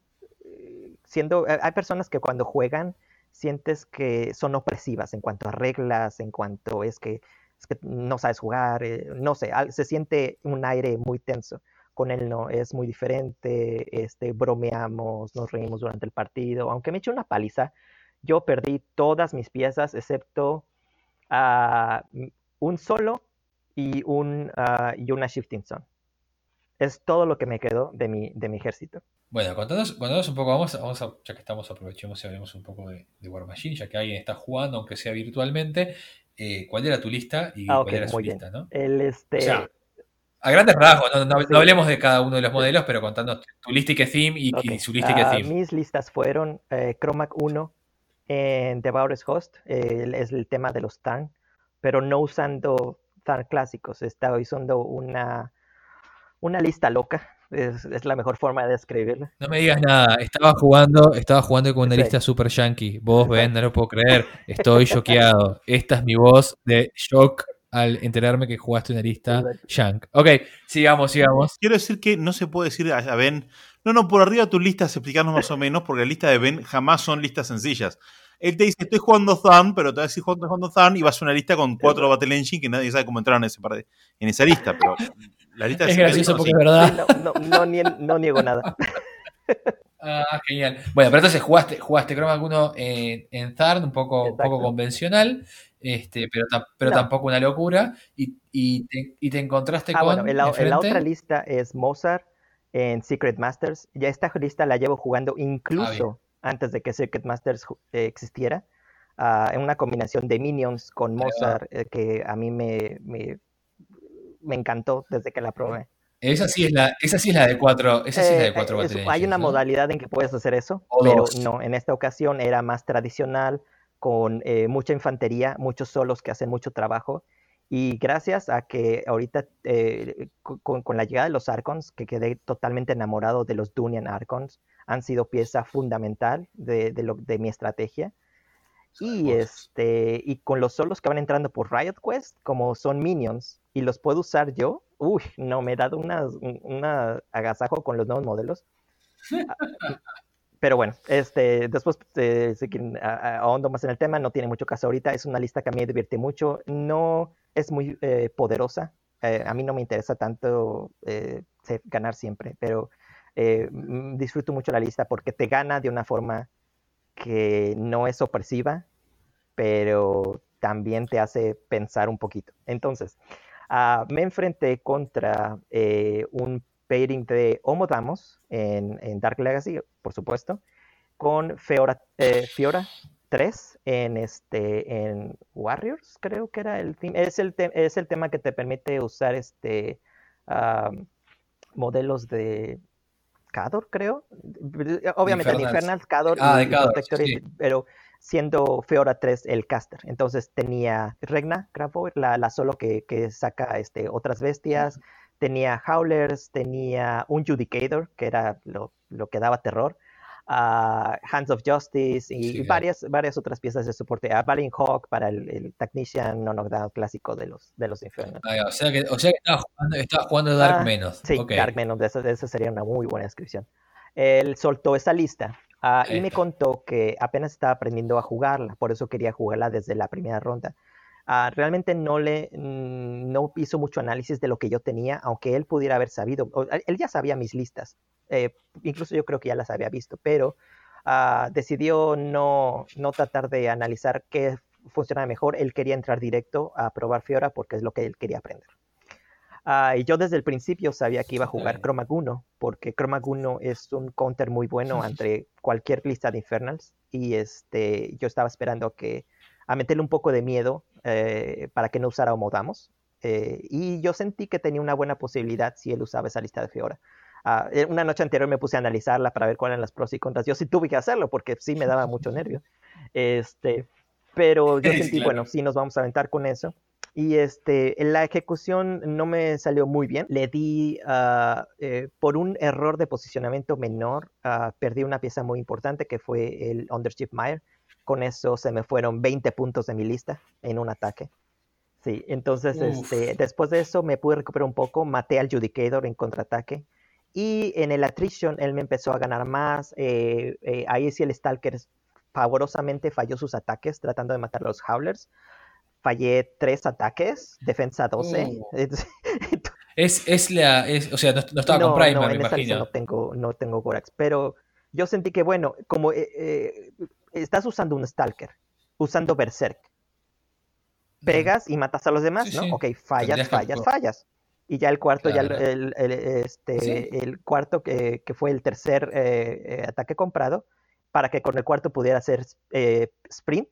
siendo, eh, hay personas que cuando juegan sientes que son opresivas en cuanto a reglas, en cuanto es que, es que no sabes jugar, eh, no sé, se siente un aire muy tenso. Con él no, es muy diferente, este, bromeamos, nos reímos durante el partido, aunque me eché una paliza, yo perdí todas mis piezas excepto uh, un solo y, un, uh, y una shifting zone. Es todo lo que me quedó de mi, de mi ejército. bueno, contanos, contanos un poco, vamos, vamos a, ya que estamos, aprovechemos y hablemos un poco de, de War Machine, ya que alguien está jugando, aunque sea virtualmente, eh, ¿cuál era tu lista y Ah, ok, cuál era su muy bien. lista, ¿no? El, O sea, este, a grandes rasgos, no, no- no sí, hablemos de cada uno de los sí. modelos, pero contanos tu lista y qué theme y, Ok, y su lista y qué uh, theme. mis listas fueron eh, Chromac uno en Devour's Host, eh, es el tema de los Tarn, pero no usando Tarn clásicos, estaba usando una, una lista loca, es, es la mejor forma de describirla. No me digas nada, estaba jugando, estaba jugando con una Sí, lista super yankee. Vos, ven, no exacto. lo puedo creer, estoy choqueado. Esta es mi voz de shock al enterarme que jugaste una lista Exacto. yank. Ok, sigamos, sigamos. Quiero decir que no se puede decir a a Ben, no, no, por arriba tus listas explicarnos más o menos, porque la lista de Ben jamás son listas sencillas. Él te dice, estoy jugando Thorn, pero te va a decir, estoy jugando Thorn, y vas a una lista con cuatro Exacto. Battle Engine que nadie sabe cómo entraron en, ese par de- en esa lista, pero las listas Es de Ben son gracioso porque es así. Sí, verdad. no, no, no, nie- no niego nada. Ah, genial. Bueno, pero entonces jugaste, jugaste Chroma uno en, en Zarn, un poco, un poco Exacto. convencional, este, pero, tam- pero No. tampoco una locura, y, y te, y te encontraste Ah, bueno, en con la, en la otra enfrente. lista es Mozart en Secret Masters. Ya esta lista la llevo jugando Ah, bien. incluso antes de que Secret Masters ju- eh, existiera. Ah, en una combinación de Minions con Ahí va. Mozart eh, que a mí me, me, me encantó desde que la probé. Esa sí es la, esa sí es la de cuatro, esa sí es la Eh, de cuatro eh, es- Battle hay una Engines, ¿no? modalidad en que puedes hacer eso, O pero dos. no, en esta ocasión era más tradicional, con eh, mucha infantería, muchos solos que hacen mucho trabajo. Y gracias a que ahorita, eh, con, con la llegada de los Archons, que quedé totalmente enamorado de los Dunian Archons, han sido pieza fundamental de, de, lo, de mi estrategia. Son Y, hermosos. este, y con los solos que van entrando por Riot Quest, como son minions, y los puedo usar yo, uy, no, me he dado una, una agasajo con los nuevos modelos. Pero bueno, este, después, eh, si quieren, a- a- ahondo más en el tema, no tiene mucho caso ahorita, es una lista que a mí me divierte mucho, no es muy eh, poderosa, eh, a mí no me interesa tanto eh, se- ganar siempre, pero eh, mm, disfruto mucho la lista porque te gana de una forma que no es opresiva, pero también te hace pensar un poquito. Entonces, uh, me enfrenté contra eh, un pairing de Homodamos en, en Dark Legacy, por supuesto, con Fiora, eh, Fiora tres en, este, en Warriors, creo que era el team. Es el, te es el tema que te permite usar este... Um, modelos de Khador, creo. Obviamente de Infernals, Khador ah, y, de Khador, Protectorate, sí. pero siendo Feora tres el caster. Entonces tenía Regna, Gravo, la, la solo que, que saca este, otras bestias. Tenía Howlers, tenía un Judicator, que era lo, lo que daba terror. Uh, Hands of Justice y, Sí, y claro. varias, varias otras piezas de soporte. A Balin Hawk para el, el Technician no knockdown clásico de los, de los Infernals. Ah, o sea que, o sea que estaba jugando, estaba jugando Dark Ah, Menos. sí, Okay. Dark Menos, de esa, de esa sería una muy buena descripción. Él soltó esa lista uh, y me contó que apenas estaba aprendiendo a jugarla, por eso quería jugarla desde la primera ronda. Uh, realmente no le no hizo mucho análisis de lo que yo tenía, aunque él pudiera haber sabido. O, él ya sabía mis listas, eh, incluso yo creo que ya las había visto, pero uh, decidió no, no tratar de analizar qué funcionaba mejor. Él quería entrar directo a probar Feora porque es lo que él quería aprender. Uh, y yo desde el principio sabía que iba a jugar Chromag uno, porque Chromag uno es un counter muy bueno ante cualquier lista de Infernals, y este, yo estaba esperando que, a meterle un poco de miedo eh, para que no usara Homodamos, eh, y yo sentí que tenía una buena posibilidad si él usaba esa lista de Feora. Uh, una noche anterior me puse a analizarla para ver cuáles eran las pros y contras. Yo sí tuve que hacerlo porque sí me daba mucho nervio. Este, pero yo sentí, claro. Bueno, sí nos vamos a aventar con eso. Y este, la ejecución no me salió muy bien. Le di, uh, eh, por un error de posicionamiento menor, uh, perdí una pieza muy importante que fue el Underchief Mire. Con eso se me fueron veinte puntos de mi lista en un ataque. Sí, entonces este, después de eso me pude recuperar un poco, maté al Judicator en contraataque. Y en el Attrition él me empezó a ganar más. Eh, eh, ahí sí el Stalker favorosamente falló sus ataques tratando de matar a los Howlers. Fallé tres ataques, defensa doce. Uh. es, es la, es, o sea, no, no estaba no, con Primer, no, me en esa imagino. no tengo, no tengo Gorax, pero yo sentí que, bueno, como eh, eh, estás usando un Stalker, usando Berserk, pegas y matas a los demás, sí, ¿no? Sí. Ok, fallas, fallas, que... fallas. Y ya el cuarto, claro. ya el, el, el, este, ¿sí? el cuarto que, que fue el tercer eh, ataque comprado, para que con el cuarto pudiera hacer eh, sprint,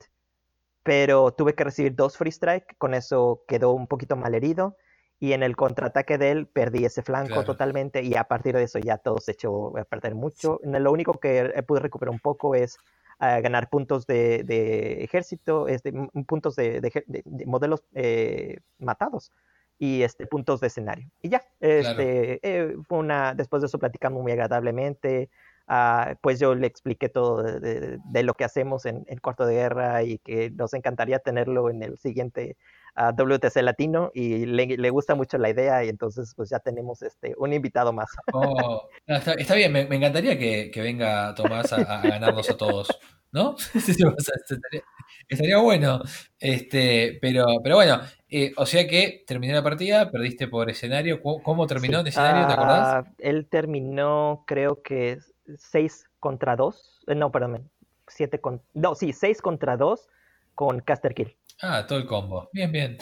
pero tuve que recibir dos free strike, con eso quedó un poquito mal herido, y en el contraataque de él perdí ese flanco claro. totalmente, y a partir de eso ya todo se echó a perder mucho. Lo único que pude recuperar un poco es uh, ganar puntos de, de ejército, este, puntos de, de, de, de modelos eh, matados, y este, puntos de escenario. Y ya, este, claro. eh, fue una, después de eso platicamos muy agradablemente. Uh, pues yo le expliqué todo de, de, de lo que hacemos en el Cuarto de Guerra y que nos encantaría tenerlo en el siguiente uh, W T C Latino, y le, le gusta mucho la idea, y entonces pues ya tenemos este, un invitado más. Oh, no, está, está bien, me, me encantaría que, que venga Tomás a, a ganarnos a todos, ¿no? estaría, estaría bueno, este, pero, pero bueno, eh, o sea que terminó la partida, perdiste por escenario. ¿Cómo, cómo terminó sí. en escenario? ¿Te acordás? Uh, él terminó, creo que seis contra dos. No, perdón. siete con... No, sí, seis contra dos con Caster Kill. Ah, todo el combo. Bien, bien.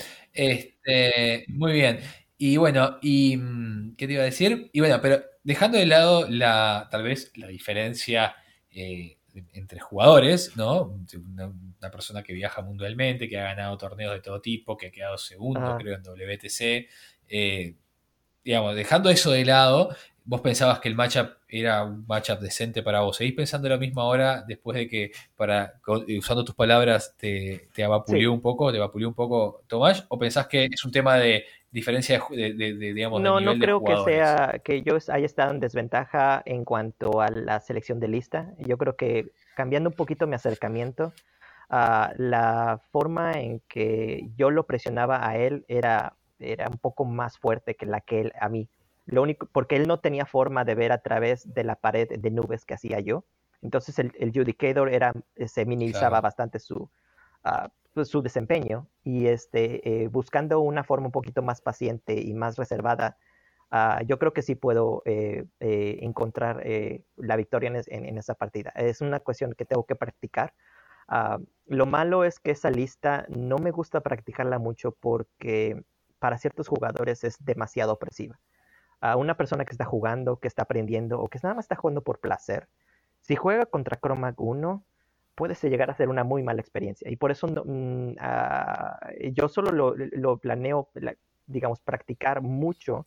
Este, muy bien. Y bueno, y ¿qué te iba a decir? Y bueno, pero dejando de lado la, tal vez la diferencia eh, entre jugadores, ¿no? Una, una persona que viaja mundialmente, que ha ganado torneos de todo tipo, que ha quedado segundo, ah. creo, en W T C. Eh, digamos, dejando eso de lado, vos pensabas que el matchup era un matchup decente para vos. ¿Seguís pensando lo mismo ahora, después de que, para usando tus palabras, te, te vapuleó sí. un poco, te vapuleó un poco Tomás? ¿O pensás que es un tema de diferencia de, de, de digamos, no, de nivel no creo de jugadores? que sea que yo haya estado en desventaja en cuanto a la selección de lista. Yo creo que cambiando un poquito mi acercamiento, uh, la forma en que yo lo presionaba a él era era un poco más fuerte que la que él a mí. Lo único, porque él no tenía forma de ver a través de la pared de nubes que hacía yo. Entonces el, el Judicator era, se minimizaba claro. bastante su, uh, su desempeño. Y este, eh, buscando una forma un poquito más paciente y más reservada, uh, yo creo que sí puedo eh, eh, encontrar eh, la victoria en, en, en esa partida. Es una cuestión que tengo que practicar. Uh, lo malo es que esa lista no me gusta practicarla mucho porque para ciertos jugadores es demasiado opresiva. A una persona que está jugando, que está aprendiendo o que nada más está jugando por placer, si juega contra Chromag uno, puede llegar a ser una muy mala experiencia. Y por eso no, mm, uh, yo solo lo, lo planeo, la, digamos, practicar mucho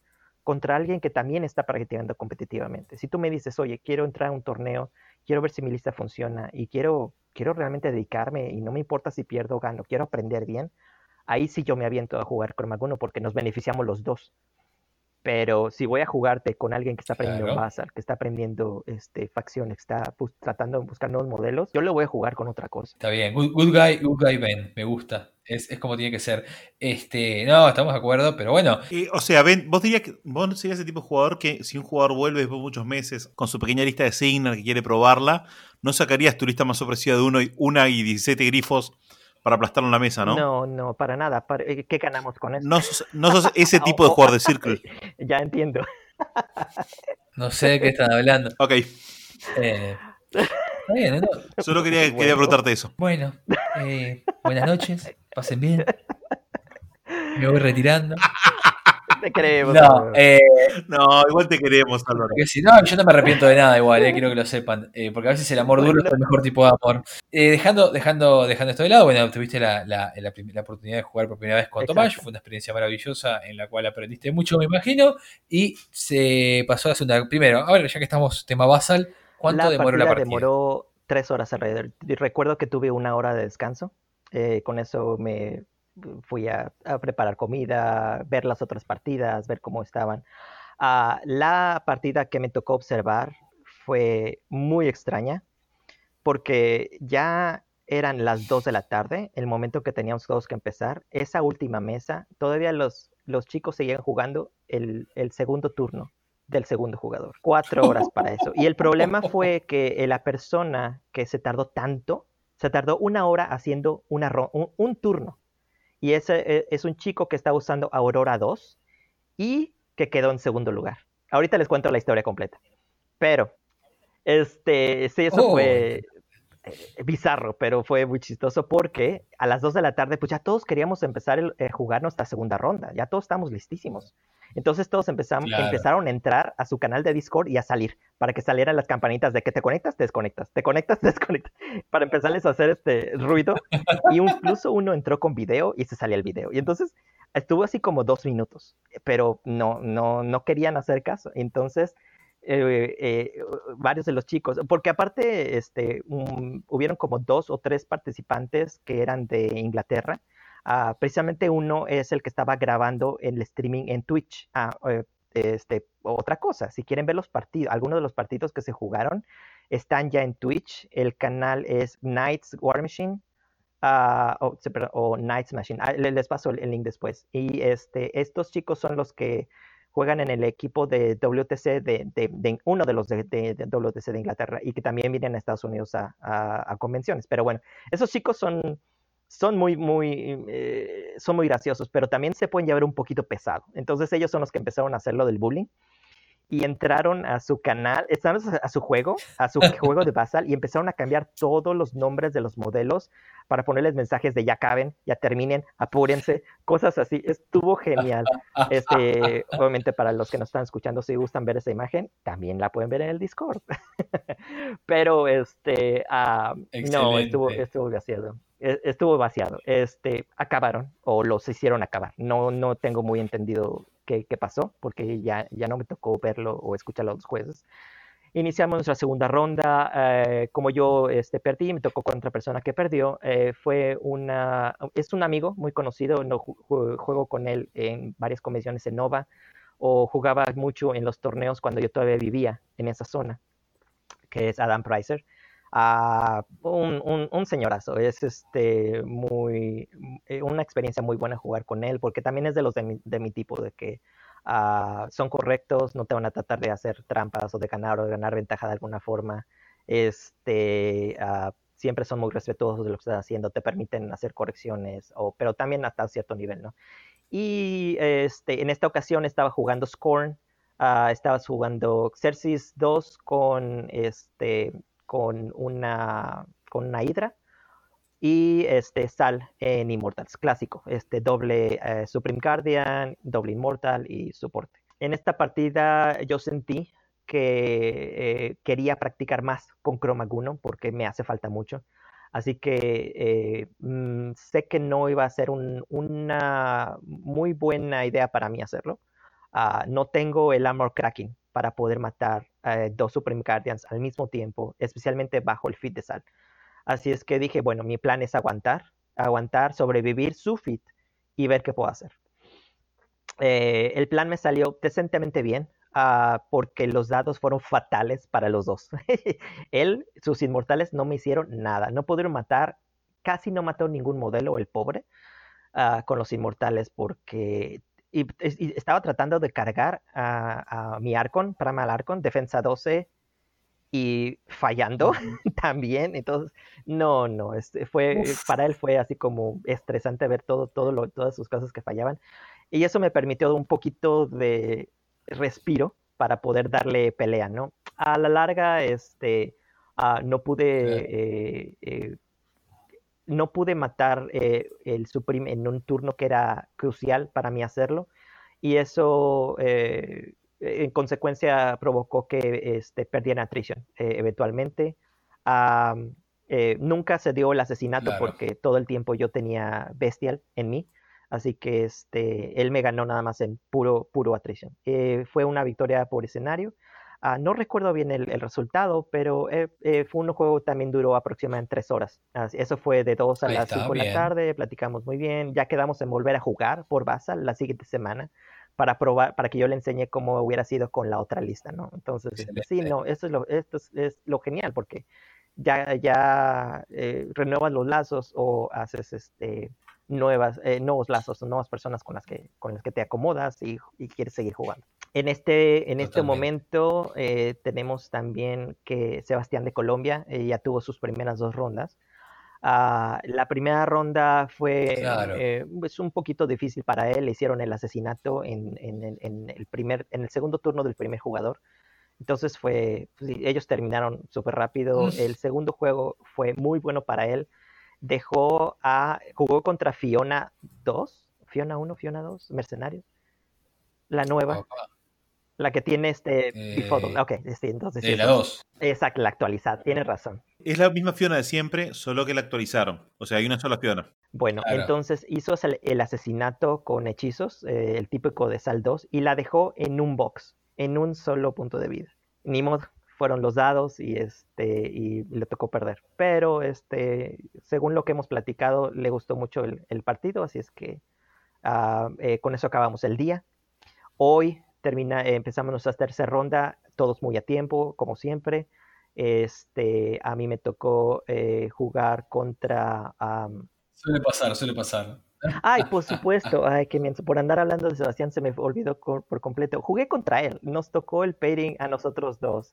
contra alguien que también está practicando competitivamente. Si tú me dices, oye, quiero entrar a un torneo, quiero ver si mi lista funciona y quiero, quiero realmente dedicarme y no me importa si pierdo o gano, quiero aprender bien, ahí sí yo me aviento a jugar con Maguno porque nos beneficiamos los dos. Pero si voy a jugarte con alguien que está aprendiendo Claro. Basal, que está aprendiendo este, facciones, que está pues, tratando de buscar nuevos modelos, yo le voy a jugar con otra cosa. Está bien, good, good guy, good guy Ben, me gusta. Es, es como tiene que ser. Este, no, estamos de acuerdo, pero bueno. Eh, o sea, Ben, vos dirías que vos serías ese tipo de jugador que si un jugador vuelve después de muchos meses con su pequeña lista de Signar que quiere probarla, no sacarías tu lista más ofrecida de uno y, una y diecisiete grifos para aplastarlo en la mesa, ¿no? No, no, para nada. Para, ¿qué ganamos con eso? No sos, no sos ese tipo de jugador de Circle. Ya entiendo. No sé de qué están hablando. Ok. Eh, está bien, ¿no? Solo quería, Bueno. quería preguntarte eso. Bueno, eh, buenas noches, pasen bien. Me voy retirando. Te creemos. No, amigo. eh, No, igual te queremos, Álvaro. porque si no, yo no me arrepiento de nada igual, eh, quiero que lo sepan. Eh, porque a veces el amor duro es el mejor tipo de amor. Eh, dejando, dejando, dejando esto de lado, bueno, tuviste la, la, la, prim- la oportunidad de jugar por primera vez con Exacto. Tomás, fue una experiencia maravillosa en la cual aprendiste mucho, me imagino, y se pasó a la segunda. Primero, ahora ya que estamos tema Basal, ¿cuánto la demoró partida la partida? demoró tres horas alrededor. Y recuerdo que tuve una hora de descanso. Eh, con eso me fui a, a preparar comida, ver las otras partidas, ver cómo estaban. Ah, la partida que me tocó observar fue muy extraña porque ya eran las dos de la tarde, el momento que teníamos todos que empezar. Esa última mesa, todavía los, los chicos seguían jugando el, el segundo turno del segundo jugador. Cuatro horas para eso. Y el problema fue que la persona que se tardó tanto, se tardó una hora haciendo una ro- un, un turno. Y ese es un chico que está usando Aurora dos y que quedó en segundo lugar. Ahorita les cuento la historia completa. Pero, este, sí, eso Oh, fue eh, bizarro, pero fue muy chistoso porque a las dos de la tarde, pues ya todos queríamos empezar a eh, jugar nuestra segunda ronda. Ya todos estamos listísimos. Entonces todos empezamos, claro. empezaron a entrar a su canal de Discord y a salir, para que salieran las campanitas de que te conectas, te desconectas, te conectas, te desconectas, para empezarles a hacer este ruido. Y incluso uno entró con video y se salía el video. Y entonces estuvo así como dos minutos, pero no, no, no querían hacer caso. Entonces, eh, eh, varios de los chicos, porque aparte este, um, hubieron como dos o tres participantes que eran de Inglaterra. Uh, precisamente uno es el que estaba grabando el streaming en Twitch. Ah, eh, este, otra cosa, si quieren ver los partidos, algunos de los partidos que se jugaron están ya en Twitch. El canal es Knights War Machine. Uh, oh, perdón, o Knights Machine. Ah, les paso el link después. Y este, estos chicos son los que juegan en el equipo de W T C, de, de, de uno de los de, de, de W T C de Inglaterra, y que también vienen a Estados Unidos a, a, a convenciones. Pero bueno, esos chicos son, son, muy, muy, eh, son muy graciosos, pero también se pueden llevar un poquito pesado. Entonces ellos son los que empezaron a hacer lo del bullying. Y entraron a su canal, entraron a su juego, a su juego de Basal, y empezaron a cambiar todos los nombres de los modelos para ponerles mensajes de ya caben, ya terminen, apúrense, cosas así. Estuvo genial. Este, obviamente para los que nos están escuchando, si gustan ver esa imagen, también la pueden ver en el Discord. Pero este, uh, no, estuvo, estuvo vaciado. Estuvo vaciado. Este, acabaron, o los hicieron acabar. No, no tengo muy entendido qué, qué pasó, porque ya, ya no me tocó verlo o escucharlo a los jueces. Iniciamos nuestra segunda ronda. Eh, como yo este, perdí, me tocó con otra persona que perdió. Eh, fue una, es un amigo muy conocido. No, juego con él en varias convenciones en Nova, o jugaba mucho en los torneos cuando yo todavía vivía en esa zona, que es Adam Pricer. Uh, un, un, un señorazo. Es este, muy, una experiencia muy buena jugar con él, porque también es de los de mi, de mi tipo, de que Uh, son correctos, no te van a tratar de hacer trampas o de ganar o de ganar ventaja de alguna forma. Este, uh, siempre son muy respetuosos de lo que estás haciendo, te permiten hacer correcciones, o, pero también hasta cierto nivel, ¿no? Y este, en esta ocasión estaba jugando Scorn, uh, estabas jugando Xerxes dos con, este, con, una, con una Hydra, y este Sal en Immortals, clásico, este doble eh, Supreme Guardian, doble Immortal y soporte. En esta partida yo sentí que eh, quería practicar más con Cromaguno porque me hace falta mucho. Así que eh, mmm, sé que no iba a ser un, una muy buena idea para mí hacerlo. uh, no tengo el armor cracking para poder matar uh, dos Supreme Guardians al mismo tiempo, especialmente bajo el feat de Sal. Así es que dije, bueno, mi plan es aguantar, aguantar, sobrevivir su feat y ver qué puedo hacer. Eh, el plan me salió decentemente bien, uh, porque los dados fueron fatales para los dos. Él, sus inmortales no me hicieron nada, no pudieron matar, casi no mató ningún modelo, el pobre, uh, con los inmortales, porque y, y estaba tratando de cargar a, a mi Archon, Primal Archon, defensa doce, y fallando uh-huh. también. Entonces, no, no, este, fue, Uf. para él fue así como estresante ver todo, todo lo, todas sus cosas que fallaban. Y eso me permitió un poquito de respiro para poder darle pelea, ¿no? A la larga, este, uh, no pude, eh, eh, no pude matar eh, el Supreme en un turno que era crucial para mí hacerlo. Y eso, eh, en consecuencia, provocó que este, perdiera Attrition eh, eventualmente. Um, eh, nunca se dio el asesinato claro. porque todo el tiempo yo tenía Bestial en mí. Así que este, él me ganó nada más en puro, puro Attrition. Eh, fue una victoria por escenario. Uh, no recuerdo bien el, el resultado, pero eh, eh, fue un juego que también duró aproximadamente tres horas. Uh, eso fue de dos a Ahí las cinco de la tarde, platicamos muy bien. Ya quedamos en volver a jugar por Vassal la siguiente semana para probar, para que yo le enseñe cómo hubiera sido con la otra lista, ¿no? Entonces, este, sí, no, esto es lo, esto es, es lo genial, porque ya, ya eh, renuevas los lazos o haces este nuevas, eh, nuevos lazos, nuevas personas con las que, con las que te acomodas y, y quieres seguir jugando. En este, en este momento eh, tenemos también que Sebastián de Colombia eh, ya tuvo sus primeras dos rondas. Uh, la primera ronda fue claro. eh, es un poquito difícil para él. Le hicieron el asesinato en, en, en, el, primer, en el segundo turno del primer jugador. Entonces fue, pues, ellos terminaron súper rápido. Uf. El segundo juego fue muy bueno para él. Dejó a, jugó contra Fiona dos, Fiona uno, Fiona dos, Mercenarios. La nueva. Oh. La que tiene este... Eh, ok, este, entonces... De la dos. Exacto, la actualizada, tienes razón. Es la misma Fiona de siempre, solo que la actualizaron. O sea, hay una sola Fiona. Bueno, claro. Entonces hizo el asesinato con hechizos, eh, el típico de Sal dos, y la dejó en un box, en un solo punto de vida. Ni modo, fueron los dados y, este, y le tocó perder. Pero este, según lo que hemos platicado, le gustó mucho el, el partido, así es que uh, eh, con eso acabamos el día. Hoy... Termina, eh, empezamos nuestra tercera ronda, todos muy a tiempo, como siempre. Este, a mí me tocó eh, jugar contra... Um... Suele pasar, suele pasar. Ay, por supuesto, ay, que por andar hablando de Sebastián se me olvidó por, por completo. Jugué contra él, nos tocó el pairing a nosotros dos.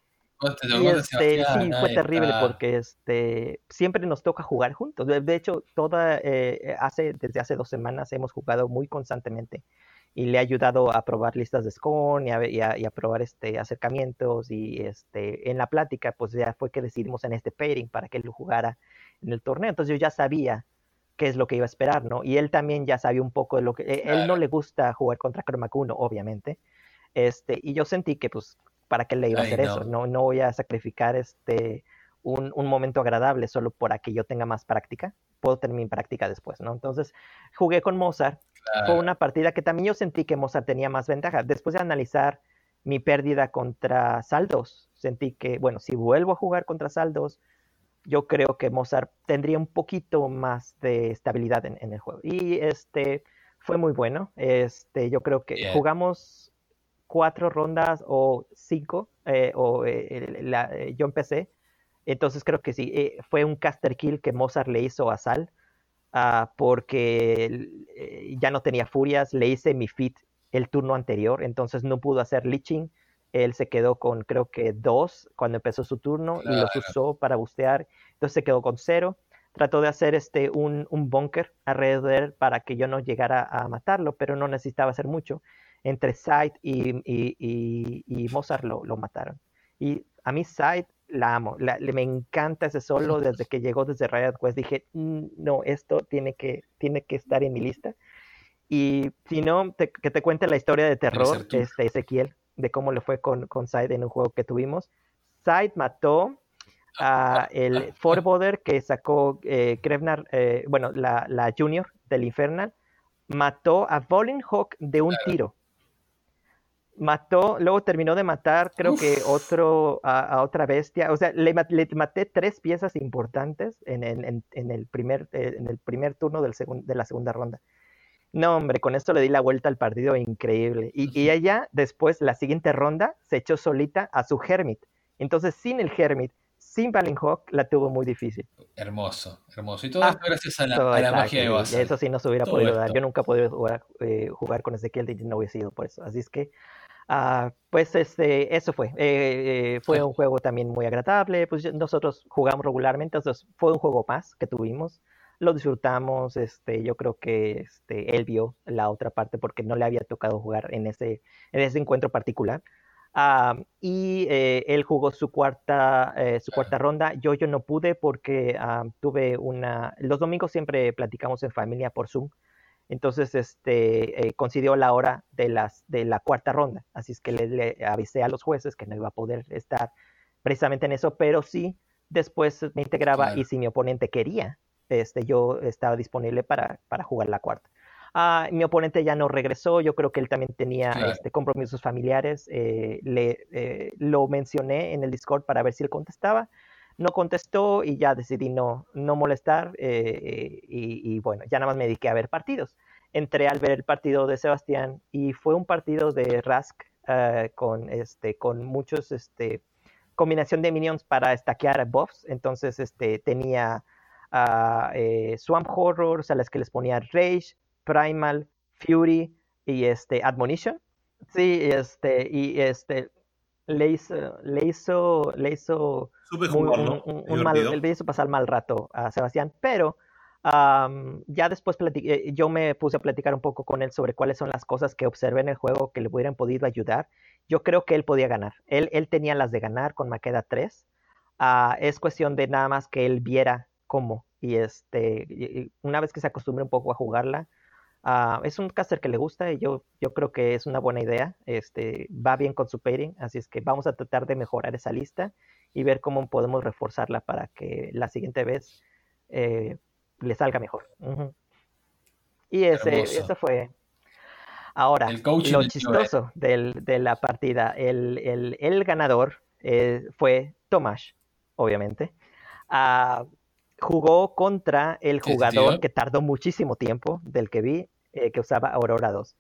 Y este, sí, fue terrible está. porque este, siempre nos toca jugar juntos. De, de hecho, toda, eh, hace, desde hace dos semanas hemos jugado muy constantemente. Y le ha ayudado a probar listas de Scorn y a, y a, y a probar este, acercamientos. Y este, en la plática, pues ya fue que decidimos en este pairing para que él lo jugara en el torneo. Entonces yo ya sabía qué es lo que iba a esperar, ¿no? Y él también ya sabía un poco de lo que... Claro. Él no le gusta jugar contra Cromacuno, obviamente. Este, y yo sentí que, pues, ¿para qué le iba a hacer Ay, no. eso? No, no voy a sacrificar este, un, un momento agradable solo para que yo tenga más práctica. Puedo tener mi práctica después, ¿no? Entonces jugué con Mozart. Claro. Fue una partida que también yo sentí que Mozart tenía más ventaja. Después de analizar mi pérdida contra Sal dos, sentí que, bueno, si vuelvo a jugar contra Sal dos, yo creo que Mozart tendría un poquito más de estabilidad en, en el juego. Y este fue muy bueno. Este, yo creo que yeah. jugamos cuatro rondas o cinco, eh, o eh, la, eh, yo empecé. Entonces creo que sí, eh, fue un caster kill que Mozart le hizo a Sal. Uh, porque eh, ya no tenía furias, le hice mi feat el turno anterior, entonces no pudo hacer leeching. Él se quedó con creo que dos cuando empezó su turno claro. y los usó para bustear, entonces se quedó con cero. Trató de hacer este, un, un bunker alrededor para que yo no llegara a matarlo, pero no necesitaba hacer mucho. Entre Scythe y, y, y, y Mozart lo, lo mataron. Y a mí Scythe la amo, la, le, me encanta ese solo desde que llegó desde Riot Quest. Dije, no, esto tiene que, tiene que estar en mi lista. Y si no, te, que te cuente la historia de terror, este, Ezequiel, de cómo le fue con, con Scythe en un juego que tuvimos. Scythe mató a el Forboder que sacó eh, Krevnar, eh, bueno, la, la Junior del Infernal, mató a Volenhawk de un tiro. mató, luego terminó de matar, creo Uf. que otro, a, a otra bestia. O sea, le, le, maté tres piezas importantes en, en, en, el, primer, eh, en el primer turno del segun, de la segunda ronda. No, hombre, con esto le di la vuelta al partido increíble. Y, y ella, después, la siguiente ronda, se echó solita a su Hermit. Entonces, sin el Hermit, sin Balinhawk, la tuvo muy difícil. Hermoso, hermoso. Y todo Ah, esto gracias a la, todo a la exacto, magia de sí. Basal. Eso sí no se hubiera Todo podido esto. dar. Yo nunca he podido jugar, eh, jugar con Ezequiel y no hubiera sido por eso. Así es que, uh, pues este, eso fue. Eh, eh, fue sí. un juego también muy agradable. Pues nosotros jugamos regularmente, entonces fue un juego más que tuvimos. Lo disfrutamos, este, yo creo que este, él vio la otra parte porque no le había tocado jugar en ese, en ese encuentro particular. Uh, y eh, él jugó su cuarta, eh, su cuarta ronda. Yo, yo no pude porque uh, tuve una... Los domingos siempre platicamos en familia por Zoom. Entonces, este, eh, coincidió la hora de, las, de la cuarta ronda. Así es que le, le avisé a los jueces que no iba a poder estar precisamente en eso, pero sí, después me integraba claro. Y si mi oponente quería, este, yo estaba disponible para, para jugar la cuarta. Uh, mi oponente ya no regresó, yo creo que él también tenía claro. este, compromisos familiares, eh, le, eh, lo mencioné en el Discord para ver si él contestaba, no contestó y ya decidí no, no molestar eh, y, y bueno, ya nada más me dediqué a ver partidos. Entré al ver el partido de Sebastián y fue un partido de Rask uh, con, este, con muchos este, combinación de minions para stackear buffs, entonces este, tenía uh, eh, Swamp Horrors a las que les ponía Rage, Primal, Fury y este Admonition. Sí, este, y este le hizo, le hizo, le hizo, muy, un, un, un mal, le hizo pasar mal rato a Sebastián, pero um, ya después platiqué, yo me puse a platicar un poco con él sobre cuáles son las cosas que observé en el juego que le hubieran podido ayudar. Yo creo que él podía ganar. Él, él tenía las de ganar con Makeda tres. Uh, es cuestión de nada más que él viera cómo. Y este, y una vez que se acostumbre un poco a jugarla, Uh, es un caster que le gusta y yo, yo creo que es una buena idea. Este, va bien con su pairing, así es que vamos a tratar de mejorar esa lista y ver cómo podemos reforzarla para que la siguiente vez eh, le salga mejor. Uh-huh. Y ese, eso fue. Ahora, lo chistoso del, de la partida, el, el, el ganador eh, fue Tomás, obviamente. Uh, jugó contra el jugador ¿Tío? que tardó muchísimo tiempo, del que vi, eh, que usaba Aurora dos.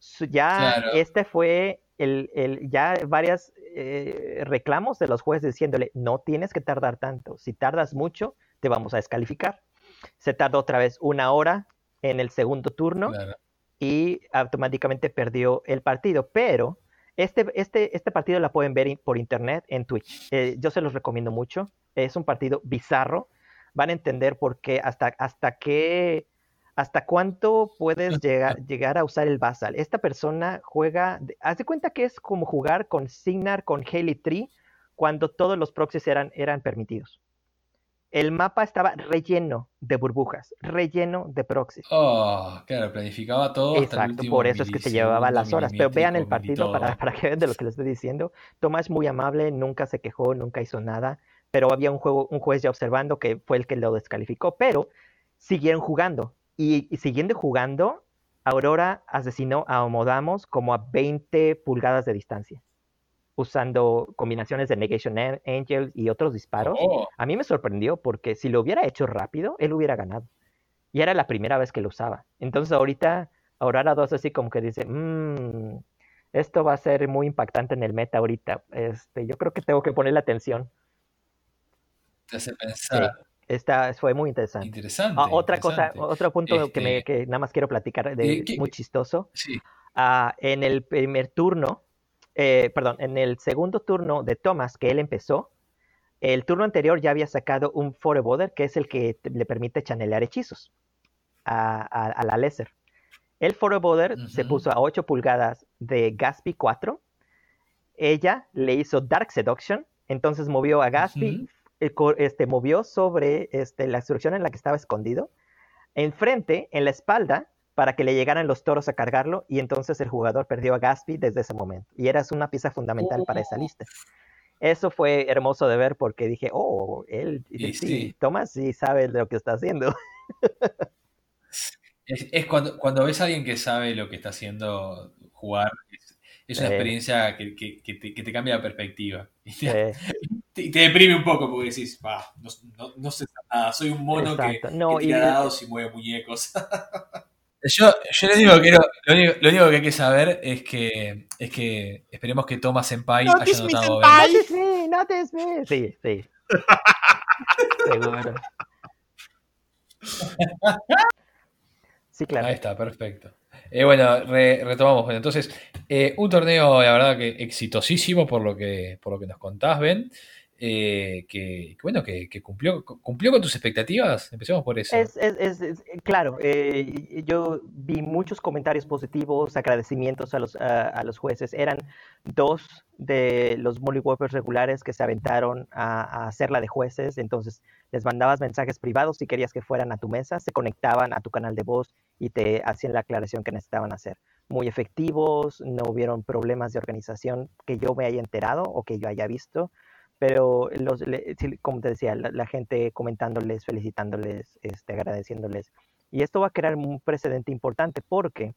Ya claro. este fue el, el ya varias eh, reclamos de los jueces diciéndole, no tienes que tardar tanto, si tardas mucho, te vamos a descalificar. Se tardó otra vez una hora en el segundo turno claro. y automáticamente perdió el partido, pero este, este, este partido la pueden ver por internet en Twitch. Eh, yo se los recomiendo mucho, es un partido bizarro. Van a entender por qué, hasta, hasta qué, hasta cuánto puedes llegar, llegar a usar el Basal. Esta persona juega, haz de cuenta que es como jugar con Signar, con Haley Tree, cuando todos los proxies eran, eran permitidos. El mapa estaba relleno de burbujas, relleno de proxies. Oh, claro, planificaba todo. Exacto, hasta el último por eso es que te llevaba las horas. Pero vean el partido para, para que vean de lo que les estoy diciendo. Tomás muy amable, nunca se quejó, nunca hizo nada. Pero había un, juego, un juez ya observando que fue el que lo descalificó, pero siguieron jugando. Y, y siguiendo jugando, Aurora asesinó a Homodamos como a veinte pulgadas de distancia, usando combinaciones de Negation Angel y otros disparos. Oh. A mí me sorprendió porque si lo hubiera hecho rápido, él hubiera ganado. Y era la primera vez que lo usaba. Entonces ahorita Aurora dos así como que dice, mmm, esto va a ser muy impactante en el meta ahorita. Este, yo creo que tengo que ponerle atención. Te hace pensar. Sí, esta fue muy interesante. Interesante. Ah, otra interesante. cosa, otro punto este... que, me, que nada más quiero platicar de ¿Qué? muy chistoso. Sí. Uh, en el primer turno, eh, perdón, en el segundo turno de Thomas, que él empezó, el turno anterior ya había sacado un Foreboder, que es el que te, le permite chanelear hechizos a, a, a la Lesser. El Foreboder uh-huh. se puso a ocho pulgadas de Gatsby cuatro. Ella le hizo Dark Seduction, entonces movió a Gatsby. Uh-huh. Este, movió sobre este, la instrucción en la que estaba escondido, enfrente, en la espalda, para que le llegaran los toros a cargarlo, y entonces el jugador perdió a Gatsby desde ese momento. Y era una pieza fundamental oh. para esa lista. Eso fue hermoso de ver porque dije, oh, él, sí, sí, Thomas sí sabe lo que está haciendo. Es, es cuando, cuando ves a alguien que sabe lo que está haciendo jugar, es, Es una Eh, experiencia que, que- que te, que te cambia la perspectiva. Y te, eh, y te deprime un poco porque decís, "Bah, no, no- no sé nada, soy un mono que, exacto. que No, y tira eh, dados y mueve muñecos". Yo, yo lo, único que, no- lo, único, lo único que hay que saber es que, es que esperemos que Thomas Senpai haya Notice me, notado a Ben. not senpai. this me, not this me. Sí, sí, seguro. Sí, Ahí claro. está, perfecto. Eh, bueno, re- retomamos. Bueno, entonces, eh, un torneo, la verdad que exitosísimo por lo que, por lo que nos contás, Ben. Eh, que, que bueno, que, que cumplió, cumplió con tus expectativas. Empecemos por eso. Es, es, es, es- eh, claro, eh, yo vi muchos comentarios positivos, agradecimientos a los, a, a los jueces. Eran dos de los Molly Whoppers regulares que se aventaron a, a hacer la de jueces, entonces les mandabas mensajes privados si querías que fueran a tu mesa, se conectaban a tu canal de voz y te hacían la aclaración que necesitaban hacer. Muy efectivos, no hubieron problemas de organización que yo me haya enterado o que yo haya visto, pero los, le, como te decía, la, la, gente comentándoles, felicitándoles, este, agradeciéndoles. Y esto va a crear un precedente importante porque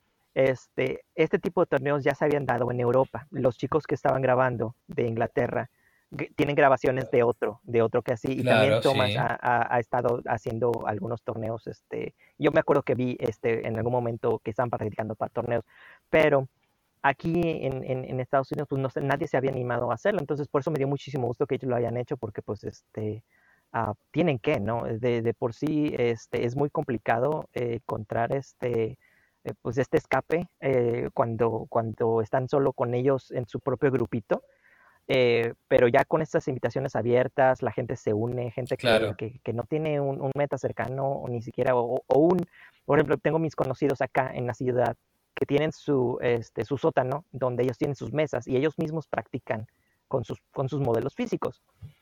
este, este tipo de torneos ya se habían dado en Europa. Los chicos que estaban grabando de Inglaterra tienen grabaciones de otro, de otro que así. Y también Claro, Thomas sí. ha, ha, ha estado haciendo algunos torneos. Este, yo me acuerdo que vi este, en algún momento que estaban practicando para torneos, pero aquí en, en, en Estados Unidos, pues no sé, nadie se había animado a hacerlo. Entonces, por eso me dio muchísimo gusto que ellos lo hayan hecho, porque pues este, uh, tienen que, ¿no? De, de, por sí este, es muy complicado eh, encontrar este, eh, pues este escape eh, cuando, cuando están solo con ellos en su propio grupito. Eh, pero ya con estas invitaciones abiertas, la gente se une, gente que, Claro. que, que no tiene un, un, meta cercano o ni siquiera, o, o, un, por ejemplo, tengo mis conocidos acá en la ciudad que tienen su, este, su sótano, donde ellos tienen sus mesas y ellos mismos practican con sus, con sus modelos físicos.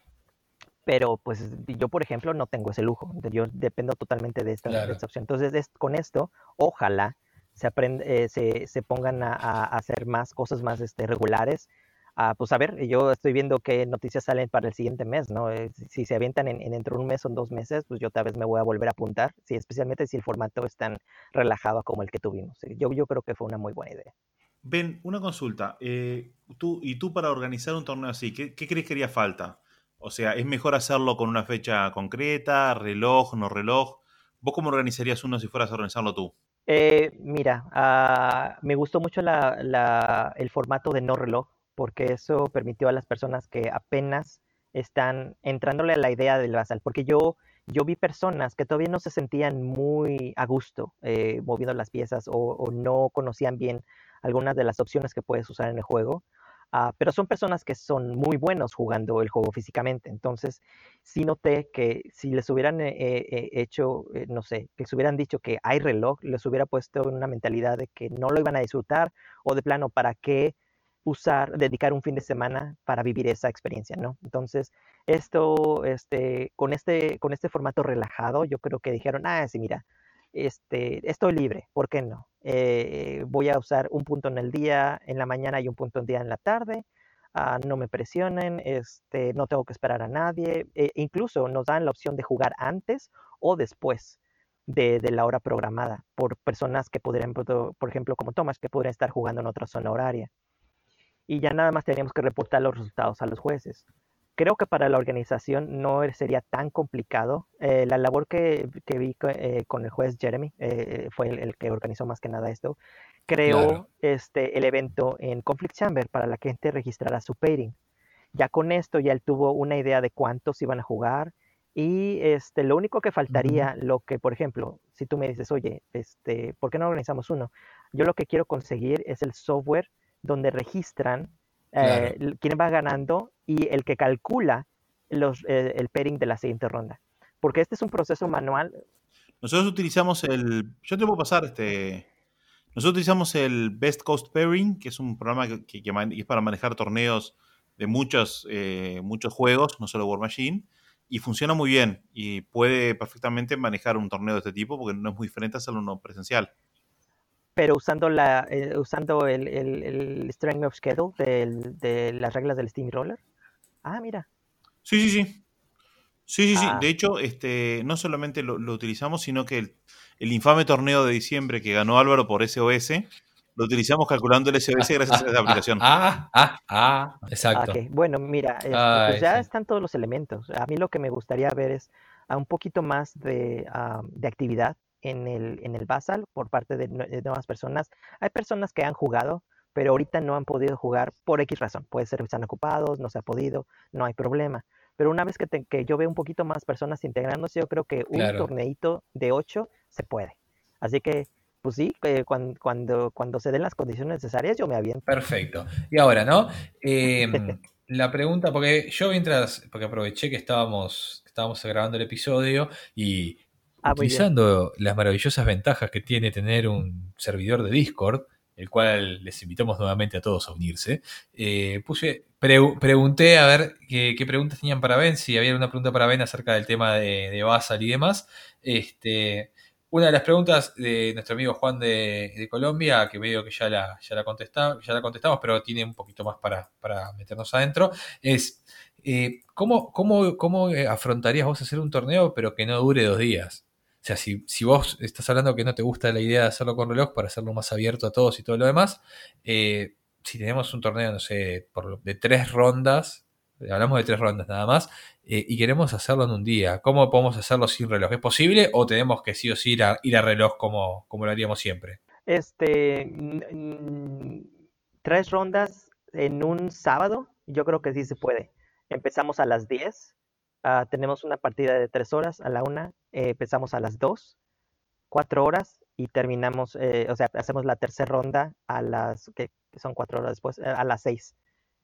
Pero pues yo, por ejemplo, no tengo ese lujo, yo dependo totalmente de esta, Claro. de esta opción. Entonces, es, con esto, ojalá se, aprende, eh, se, se pongan a, a, hacer más cosas más este, regulares. Uh, pues a ver, yo estoy viendo qué noticias salen para el siguiente mes, ¿no? Eh, si se avientan en, en entre un mes o dos meses, pues yo tal vez me voy a volver a apuntar, sí, especialmente si el formato es tan relajado como el que tuvimos. Yo, yo creo que fue una muy buena idea. Ben, una consulta. Eh, tú, ¿Y tú para organizar un torneo así, qué, qué crees que haría falta? O sea, ¿es mejor hacerlo con una fecha concreta, reloj, no reloj? ¿Vos cómo organizarías uno si fueras a organizarlo tú? Eh, mira, uh, me gustó mucho la, la, el formato de no reloj, porque eso permitió a las personas que apenas están entrándole a la idea del basal, porque yo, yo vi personas que todavía no se sentían muy a gusto eh, moviendo las piezas o, o no conocían bien algunas de las opciones que puedes usar en el juego. Uh, pero son personas que son muy buenos jugando el juego físicamente. Entonces, sí noté que si les hubieran eh, eh, hecho, eh, no sé, que les hubieran dicho que hay reloj, les hubiera puesto en una mentalidad de que no lo iban a disfrutar o de plano, ¿para qué usar, dedicar un fin de semana para vivir esa experiencia, ¿no? Entonces, esto, este, con este, con este formato relajado, yo creo que dijeron, ah, sí, mira, este, estoy libre, ¿por qué no? Eh, voy a usar un punto en el día, en la mañana y un punto en el día en la tarde. Uh, no me presionen, este, no tengo que esperar a nadie. Eh, incluso nos dan la opción de jugar antes o después de, de la hora programada por personas que podrían, por ejemplo, como Thomas, que podrían estar jugando en otra zona horaria. Y ya nada más teníamos que reportar los resultados a los jueces. Creo que para la organización no sería tan complicado. Eh, la labor que, que vi eh, con el juez Jeremy eh, fue el, el, que organizó más que nada esto. Creó Claro. este, el evento en Conflict Chamber para la gente registrara su pairing. Ya con esto ya él tuvo una idea de cuántos iban a jugar y este, lo único que faltaría, uh-huh. lo que por ejemplo, si tú me dices, oye, este, ¿por qué no organizamos uno? Yo lo que quiero conseguir es el software donde registran Claro. eh, quién va ganando y el que calcula los, eh, el pairing de la siguiente ronda. Porque este es un proceso manual. Nosotros utilizamos el... Yo te puedo pasar este... Nosotros utilizamos el Best Coast Pairing, que es un programa que, que, que es para manejar torneos de muchos, eh, muchos juegos, no solo War Machine, y funciona muy bien y puede perfectamente manejar un torneo de este tipo porque no es muy diferente a hacerlo uno presencial. Pero usando la eh, usando el, el, el Strength of Schedule del, de las reglas del Steamroller. Ah, mira. Sí, sí, sí. Sí, sí, sí. Ah. De hecho, este, no solamente lo, lo utilizamos, sino que el, el infame torneo de diciembre que ganó Álvaro por S O S, lo utilizamos calculando el S B C gracias a esa aplicación. Ah, ah, ah, ah, exacto. Ok, bueno, mira, este, Ay, pues ya sí. están todos los elementos. A mí lo que me gustaría ver es a un poquito más de, ah, de actividad en el, en el Basal por parte de, nue- de nuevas personas. Hay personas que han jugado, pero ahorita no han podido jugar por X razón. Puede ser que están ocupados, no se ha podido, no hay problema. Pero una vez que, te- que yo veo un poquito más personas integrándose, yo creo que un Claro, torneito de ocho se puede. Así que, pues sí, que cuan- cuando, cuando se den las condiciones necesarias, yo me aviento. perfecto. Y ahora, ¿no? Eh, la pregunta, porque yo mientras, porque aproveché que estábamos, que estábamos grabando el episodio y Ah, muy bien. utilizando las maravillosas ventajas que tiene tener un servidor de Discord, el cual les invitamos nuevamente a todos a unirse, eh, puse, pre- pregunté a ver qué, qué preguntas tenían para Ben, si había una pregunta para Ben acerca del tema de, de Basal y demás. Este, una de las preguntas de nuestro amigo Juan de, de Colombia, que medio que ya la, ya la, contesta- ya la contestamos, pero tiene un poquito más para, para meternos adentro, es eh, ¿cómo, cómo, cómo eh, afrontarías vos hacer un torneo pero que no dure dos días? O sea, si, si vos estás hablando que no te gusta la idea de hacerlo con reloj para hacerlo más abierto a todos y todo lo demás, eh, si tenemos un torneo, no sé, por, de tres rondas, hablamos de tres rondas nada más, eh, y queremos hacerlo en un día, ¿cómo podemos hacerlo sin reloj? ¿Es posible o tenemos que sí o sí ir a, ir a reloj como, como lo haríamos siempre? Este, n- n- tres rondas en un sábado, yo creo que sí se puede. Empezamos a las diez, ah, tenemos una partida de tres horas a la una, eh, empezamos a las dos, cuatro horas y terminamos, eh, o sea, hacemos la tercera ronda a las, que son cuatro horas después, eh, a las seis.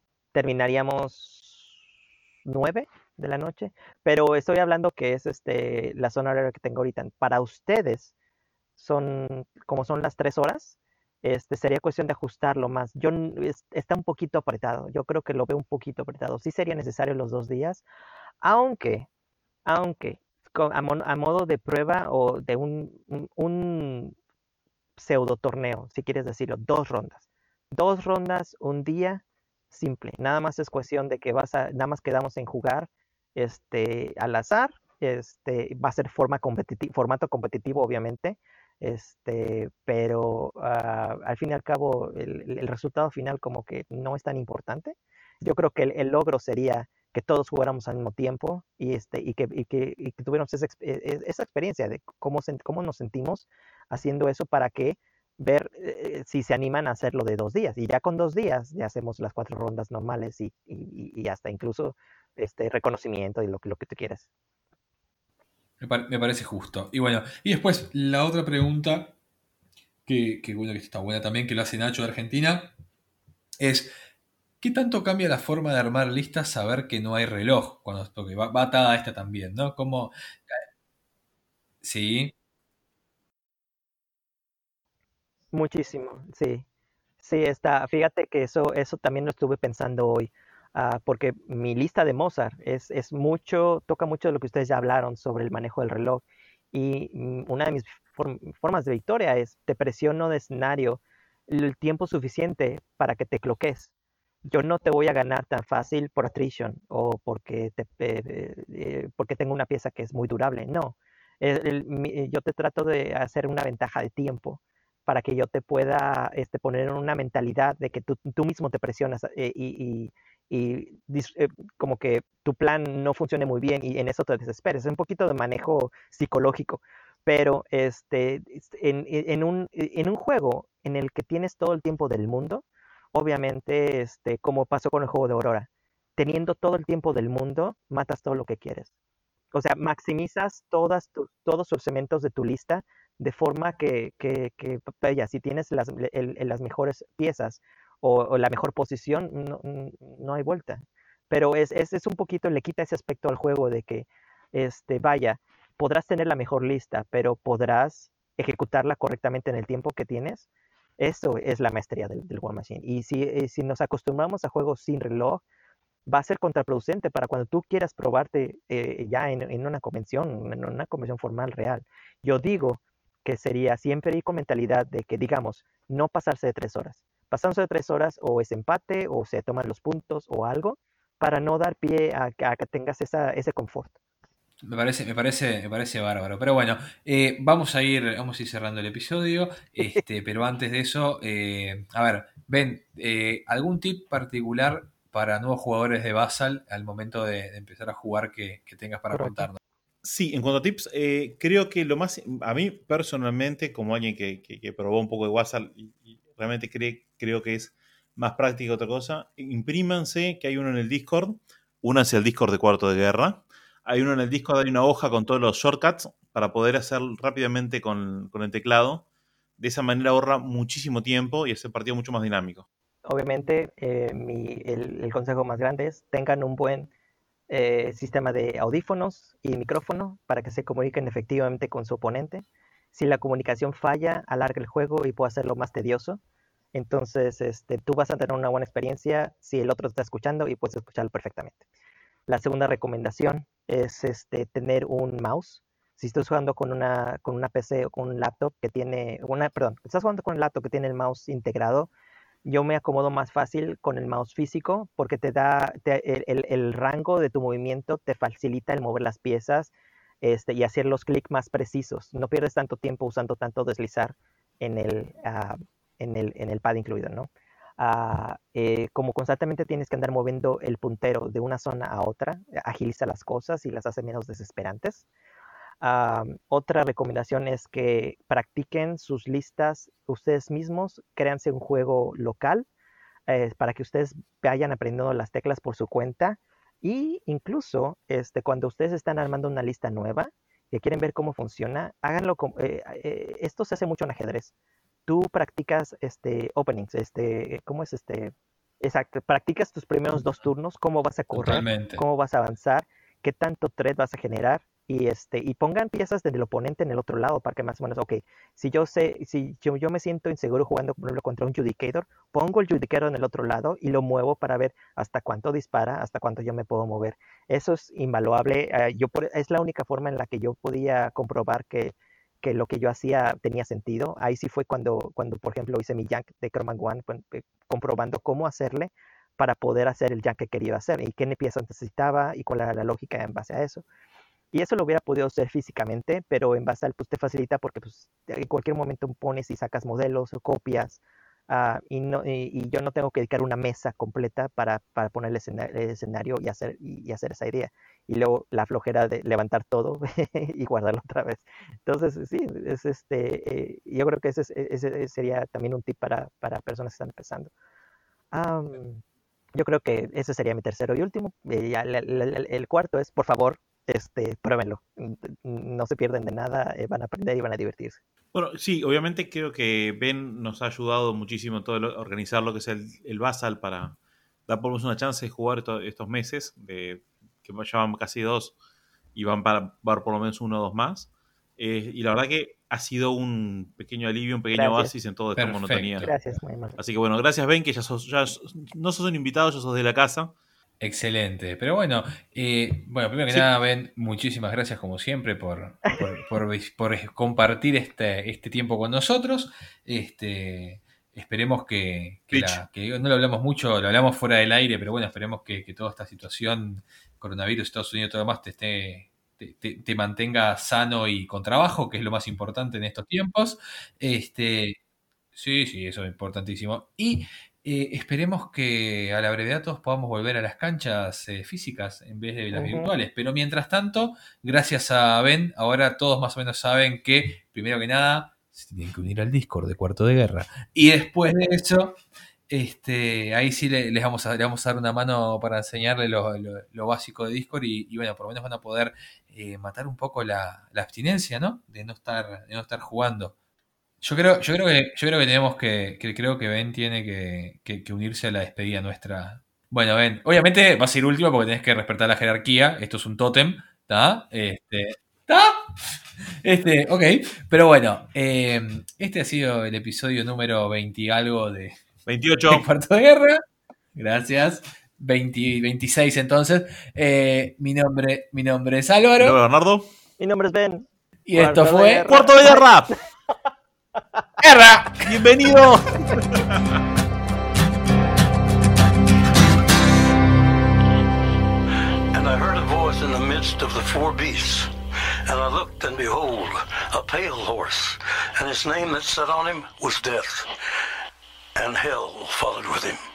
Terminaríamos nueve de la noche, pero estoy hablando que es este, la zona horaria que tengo ahorita. Para ustedes, son, como son las tres horas, este, sería cuestión de ajustarlo más. Yo, es- está un poquito apretado, yo creo que lo veo un poquito apretado. Sí sería necesario los dos días, aunque, aunque, co- a, mon- a modo de prueba o de un, un, un pseudo torneo, si quieres decirlo, dos rondas. Dos rondas, un día, simple. Nada más es cuestión de que vas a, nada más quedamos en jugar este, al azar. Este, va a ser forma competiti- formato competitivo, obviamente. Este, pero ah, al fin y al cabo, el, el resultado final como que no es tan importante. Yo creo que el, el logro sería que todos jugáramos al mismo tiempo y, este, y, que, y, que, y que tuviéramos esa, exp- e- e- esa experiencia de cómo, se- cómo nos sentimos haciendo eso para que ver eh, si se animan a hacerlo de dos días. Y ya con dos días ya hacemos las cuatro rondas normales y, y, y hasta incluso este reconocimiento y lo, lo que tú quieras. Me, par- me parece justo. Y bueno, y después la otra pregunta, que, que bueno, que está buena también, que lo hace Nacho de Argentina, es ¿qué tanto cambia la forma de armar listas saber que no hay reloj? Cuando, porque va, va atada a esta también, ¿no? Como, sí, Muchísimo, sí. Sí, está. Fíjate que eso, eso también lo estuve pensando hoy, ah, porque mi lista de Mozart es, es mucho, toca mucho de lo que ustedes ya hablaron sobre el manejo del reloj. Y mm, una de mis form- formas de victoria es te presiono de escenario el tiempo suficiente para que te cloques. Yo no te voy a ganar tan fácil por attrition o porque, te, eh, eh, porque tengo una pieza que es muy durable. No. El- el- mi- yo te trato de hacer una ventaja de tiempo para que yo te pueda este, poner en una mentalidad de que tú, tú mismo te presionas eh, y, y, y dis- eh, como que tu plan no funcione muy bien y en eso te desesperes. Es un poquito de manejo psicológico, pero este, en, en, un, en un juego en el que tienes todo el tiempo del mundo, obviamente, este, como pasó con el juego de Aurora, teniendo todo el tiempo del mundo, matas todo lo que quieres. O sea, maximizas todas tus, todos los elementos de tu lista de forma que, que, que vaya, si tienes las, el, el, las mejores piezas o, o, la mejor posición, no, no hay vuelta. Pero es, es, es, un poquito, le quita ese aspecto al juego de que, este, vaya, podrás tener la mejor lista, pero podrás ejecutarla correctamente en el tiempo que tienes. Eso es la maestría del, del War Machine. Y si, eh, si nos acostumbramos a juegos sin reloj, va a ser contraproducente para cuando tú quieras probarte eh, ya en, en, una convención, en una convención formal real. Yo digo que sería siempre ir con mentalidad de que, digamos, no pasarse de tres horas. Pasándose de tres horas o es empate o se toman los puntos o algo para no dar pie a, a que tengas esa, ese confort. Me parece, me parece, me parece bárbaro. Pero bueno, eh, vamos a ir, vamos a ir cerrando el episodio. Este, pero antes de eso, eh, a ver, Ben, eh, ¿algún tip particular para nuevos jugadores de Vassal al momento de, de empezar a jugar que, que tengas para Correcto. contarnos? Sí, en cuanto a tips, eh, creo que lo más, a mí personalmente, como alguien que, que, que probó un poco de Vassal y, y realmente cree, creo que es más práctica que otra cosa, imprímanse que hay uno en el Discord, únanse al Discord de Cuarto de Guerra. Hay uno en el Discord, hay una hoja con todos los shortcuts para poder hacer rápidamente con, con el teclado. De esa manera ahorra muchísimo tiempo y hace el partido mucho más dinámico. Obviamente, eh, mi, el, el consejo más grande es tengan un buen eh, sistema de audífonos y micrófono para que se comuniquen efectivamente con su oponente. Si la comunicación falla, alarga el juego y puede hacerlo más tedioso. Entonces, este, tú vas a tener una buena experiencia si el otro está escuchando y puedes escucharlo perfectamente. La segunda recomendación es este, tener un mouse. Si estás jugando con una, con una P C o con un laptop que tiene, una, perdón, estás jugando con un laptop que tiene el mouse integrado, yo me acomodo más fácil con el mouse físico porque te da te, el, el, el rango de tu movimiento, te facilita el mover las piezas este, y hacer los clics más precisos. No pierdes tanto tiempo usando tanto deslizar en el, uh, en el, en el pad incluido, ¿no? Uh, eh, como constantemente tienes que andar moviendo el puntero de una zona a otra, agiliza las cosas y las hace menos desesperantes. Uh, otra recomendación es que practiquen sus listas ustedes mismos, créanse un juego local eh, para que ustedes vayan aprendiendo las teclas por su cuenta y incluso este, cuando ustedes están armando una lista nueva que quieren ver cómo funciona, háganlo. Con, eh, eh, esto se hace mucho en ajedrez. Tú practicas este, openings, este, ¿cómo es este? Exacto, practicas tus primeros dos turnos, cómo vas a correr, Totalmente. Cómo vas a avanzar, qué tanto thread vas a generar. Y, este, y pongan piezas del oponente en el otro lado para que más o menos, ok, si yo sé, si yo, yo me siento inseguro jugando, por ejemplo, contra un Judicator, pongo el Judicator en el otro lado y lo muevo para ver hasta cuánto dispara, hasta cuánto yo me puedo mover. Eso es invaluable. Uh, yo por, es la única forma en la que yo podía comprobar que, que lo que yo hacía tenía sentido. Ahí sí fue cuando, cuando por ejemplo, hice mi Jank de Chroma One, comprobando cómo hacerle para poder hacer el Jank que quería hacer y qué piezas necesitaba y cuál era la lógica en base a eso. Y eso lo hubiera podido hacer físicamente, pero en Vassal pues te facilita porque pues en cualquier momento pones y sacas modelos o copias uh, y, no, y, y yo no tengo que dedicar una mesa completa para, para poner el escenario, el escenario y, hacer, y, y hacer esa idea. Y luego la flojera de levantar todo y guardarlo otra vez. Entonces sí, es este, eh, yo creo que ese, ese sería también un tip para, para personas que están empezando. Um, yo creo que ese sería mi tercero y último. Eh, ya, el, el, el cuarto es, por favor, Este, pruébenlo, no se pierden de nada, eh, van a aprender y van a divertirse. Bueno, sí, obviamente creo que Ben nos ha ayudado muchísimo todo lo, organizar lo que es el, el Vassal para dar por lo menos una chance de jugar esto, estos meses, de, que ya van casi dos y van para dar por lo menos uno o dos más. Eh, y la verdad que ha sido un pequeño alivio, un pequeño gracias. Oasis en todo esta monotonía. Gracias, muy mal. Así que bueno, gracias Ben, que ya, sos, ya no sos un invitado, ya sos de la casa. Excelente, pero bueno, eh, bueno, primero que sí. nada, Ben, muchísimas gracias como siempre por, por, por, por compartir este, este tiempo con nosotros. Este, esperemos que, que, la, que no lo hablamos mucho, lo hablamos fuera del aire, pero bueno, esperemos que, que toda esta situación, coronavirus, Estados Unidos y todo lo demás, te, esté, te, te, te mantenga sano y con trabajo, que es lo más importante en estos tiempos. Este, sí, sí, eso es importantísimo. Y Eh, esperemos que a la brevedad todos podamos volver a las canchas eh, físicas en vez de las uh-huh. virtuales. Pero mientras tanto, gracias a Ben, ahora todos más o menos saben que, primero que nada, se tienen que unir al Discord de Cuarto de Guerra. Y después de eso, este, ahí sí le, les, vamos a, le vamos a dar una mano para enseñarle lo, lo, lo básico de Discord. Y, y bueno, por lo menos van a poder eh, matar un poco la, la abstinencia, ¿no? De no estar, de no estar jugando. Yo creo, yo creo que, yo creo que tenemos que, que creo que Ben tiene que, que, que unirse a la despedida nuestra. Bueno, Ben, obviamente vas a ir último porque tenés que respetar la jerarquía. Esto es un tótem, ¿está? Este, ¿está? Este, ok. Pero bueno, eh, este ha sido el episodio número veinte y algo de veintiocho de Cuarto de Guerra. Gracias. veinte, veintiséis entonces. Eh, mi nombre, mi nombre es Álvaro. Mi nombre es Bernardo. Mi nombre es Ben. Y Cuarto esto fue de Cuarto de Guerra. ¡Guerra! ¡Bienvenido! And I heard a voice in the midst midst of the four beasts. And I looked, and behold, a pale horse, and his name that sat on him was Death, and hell followed with him.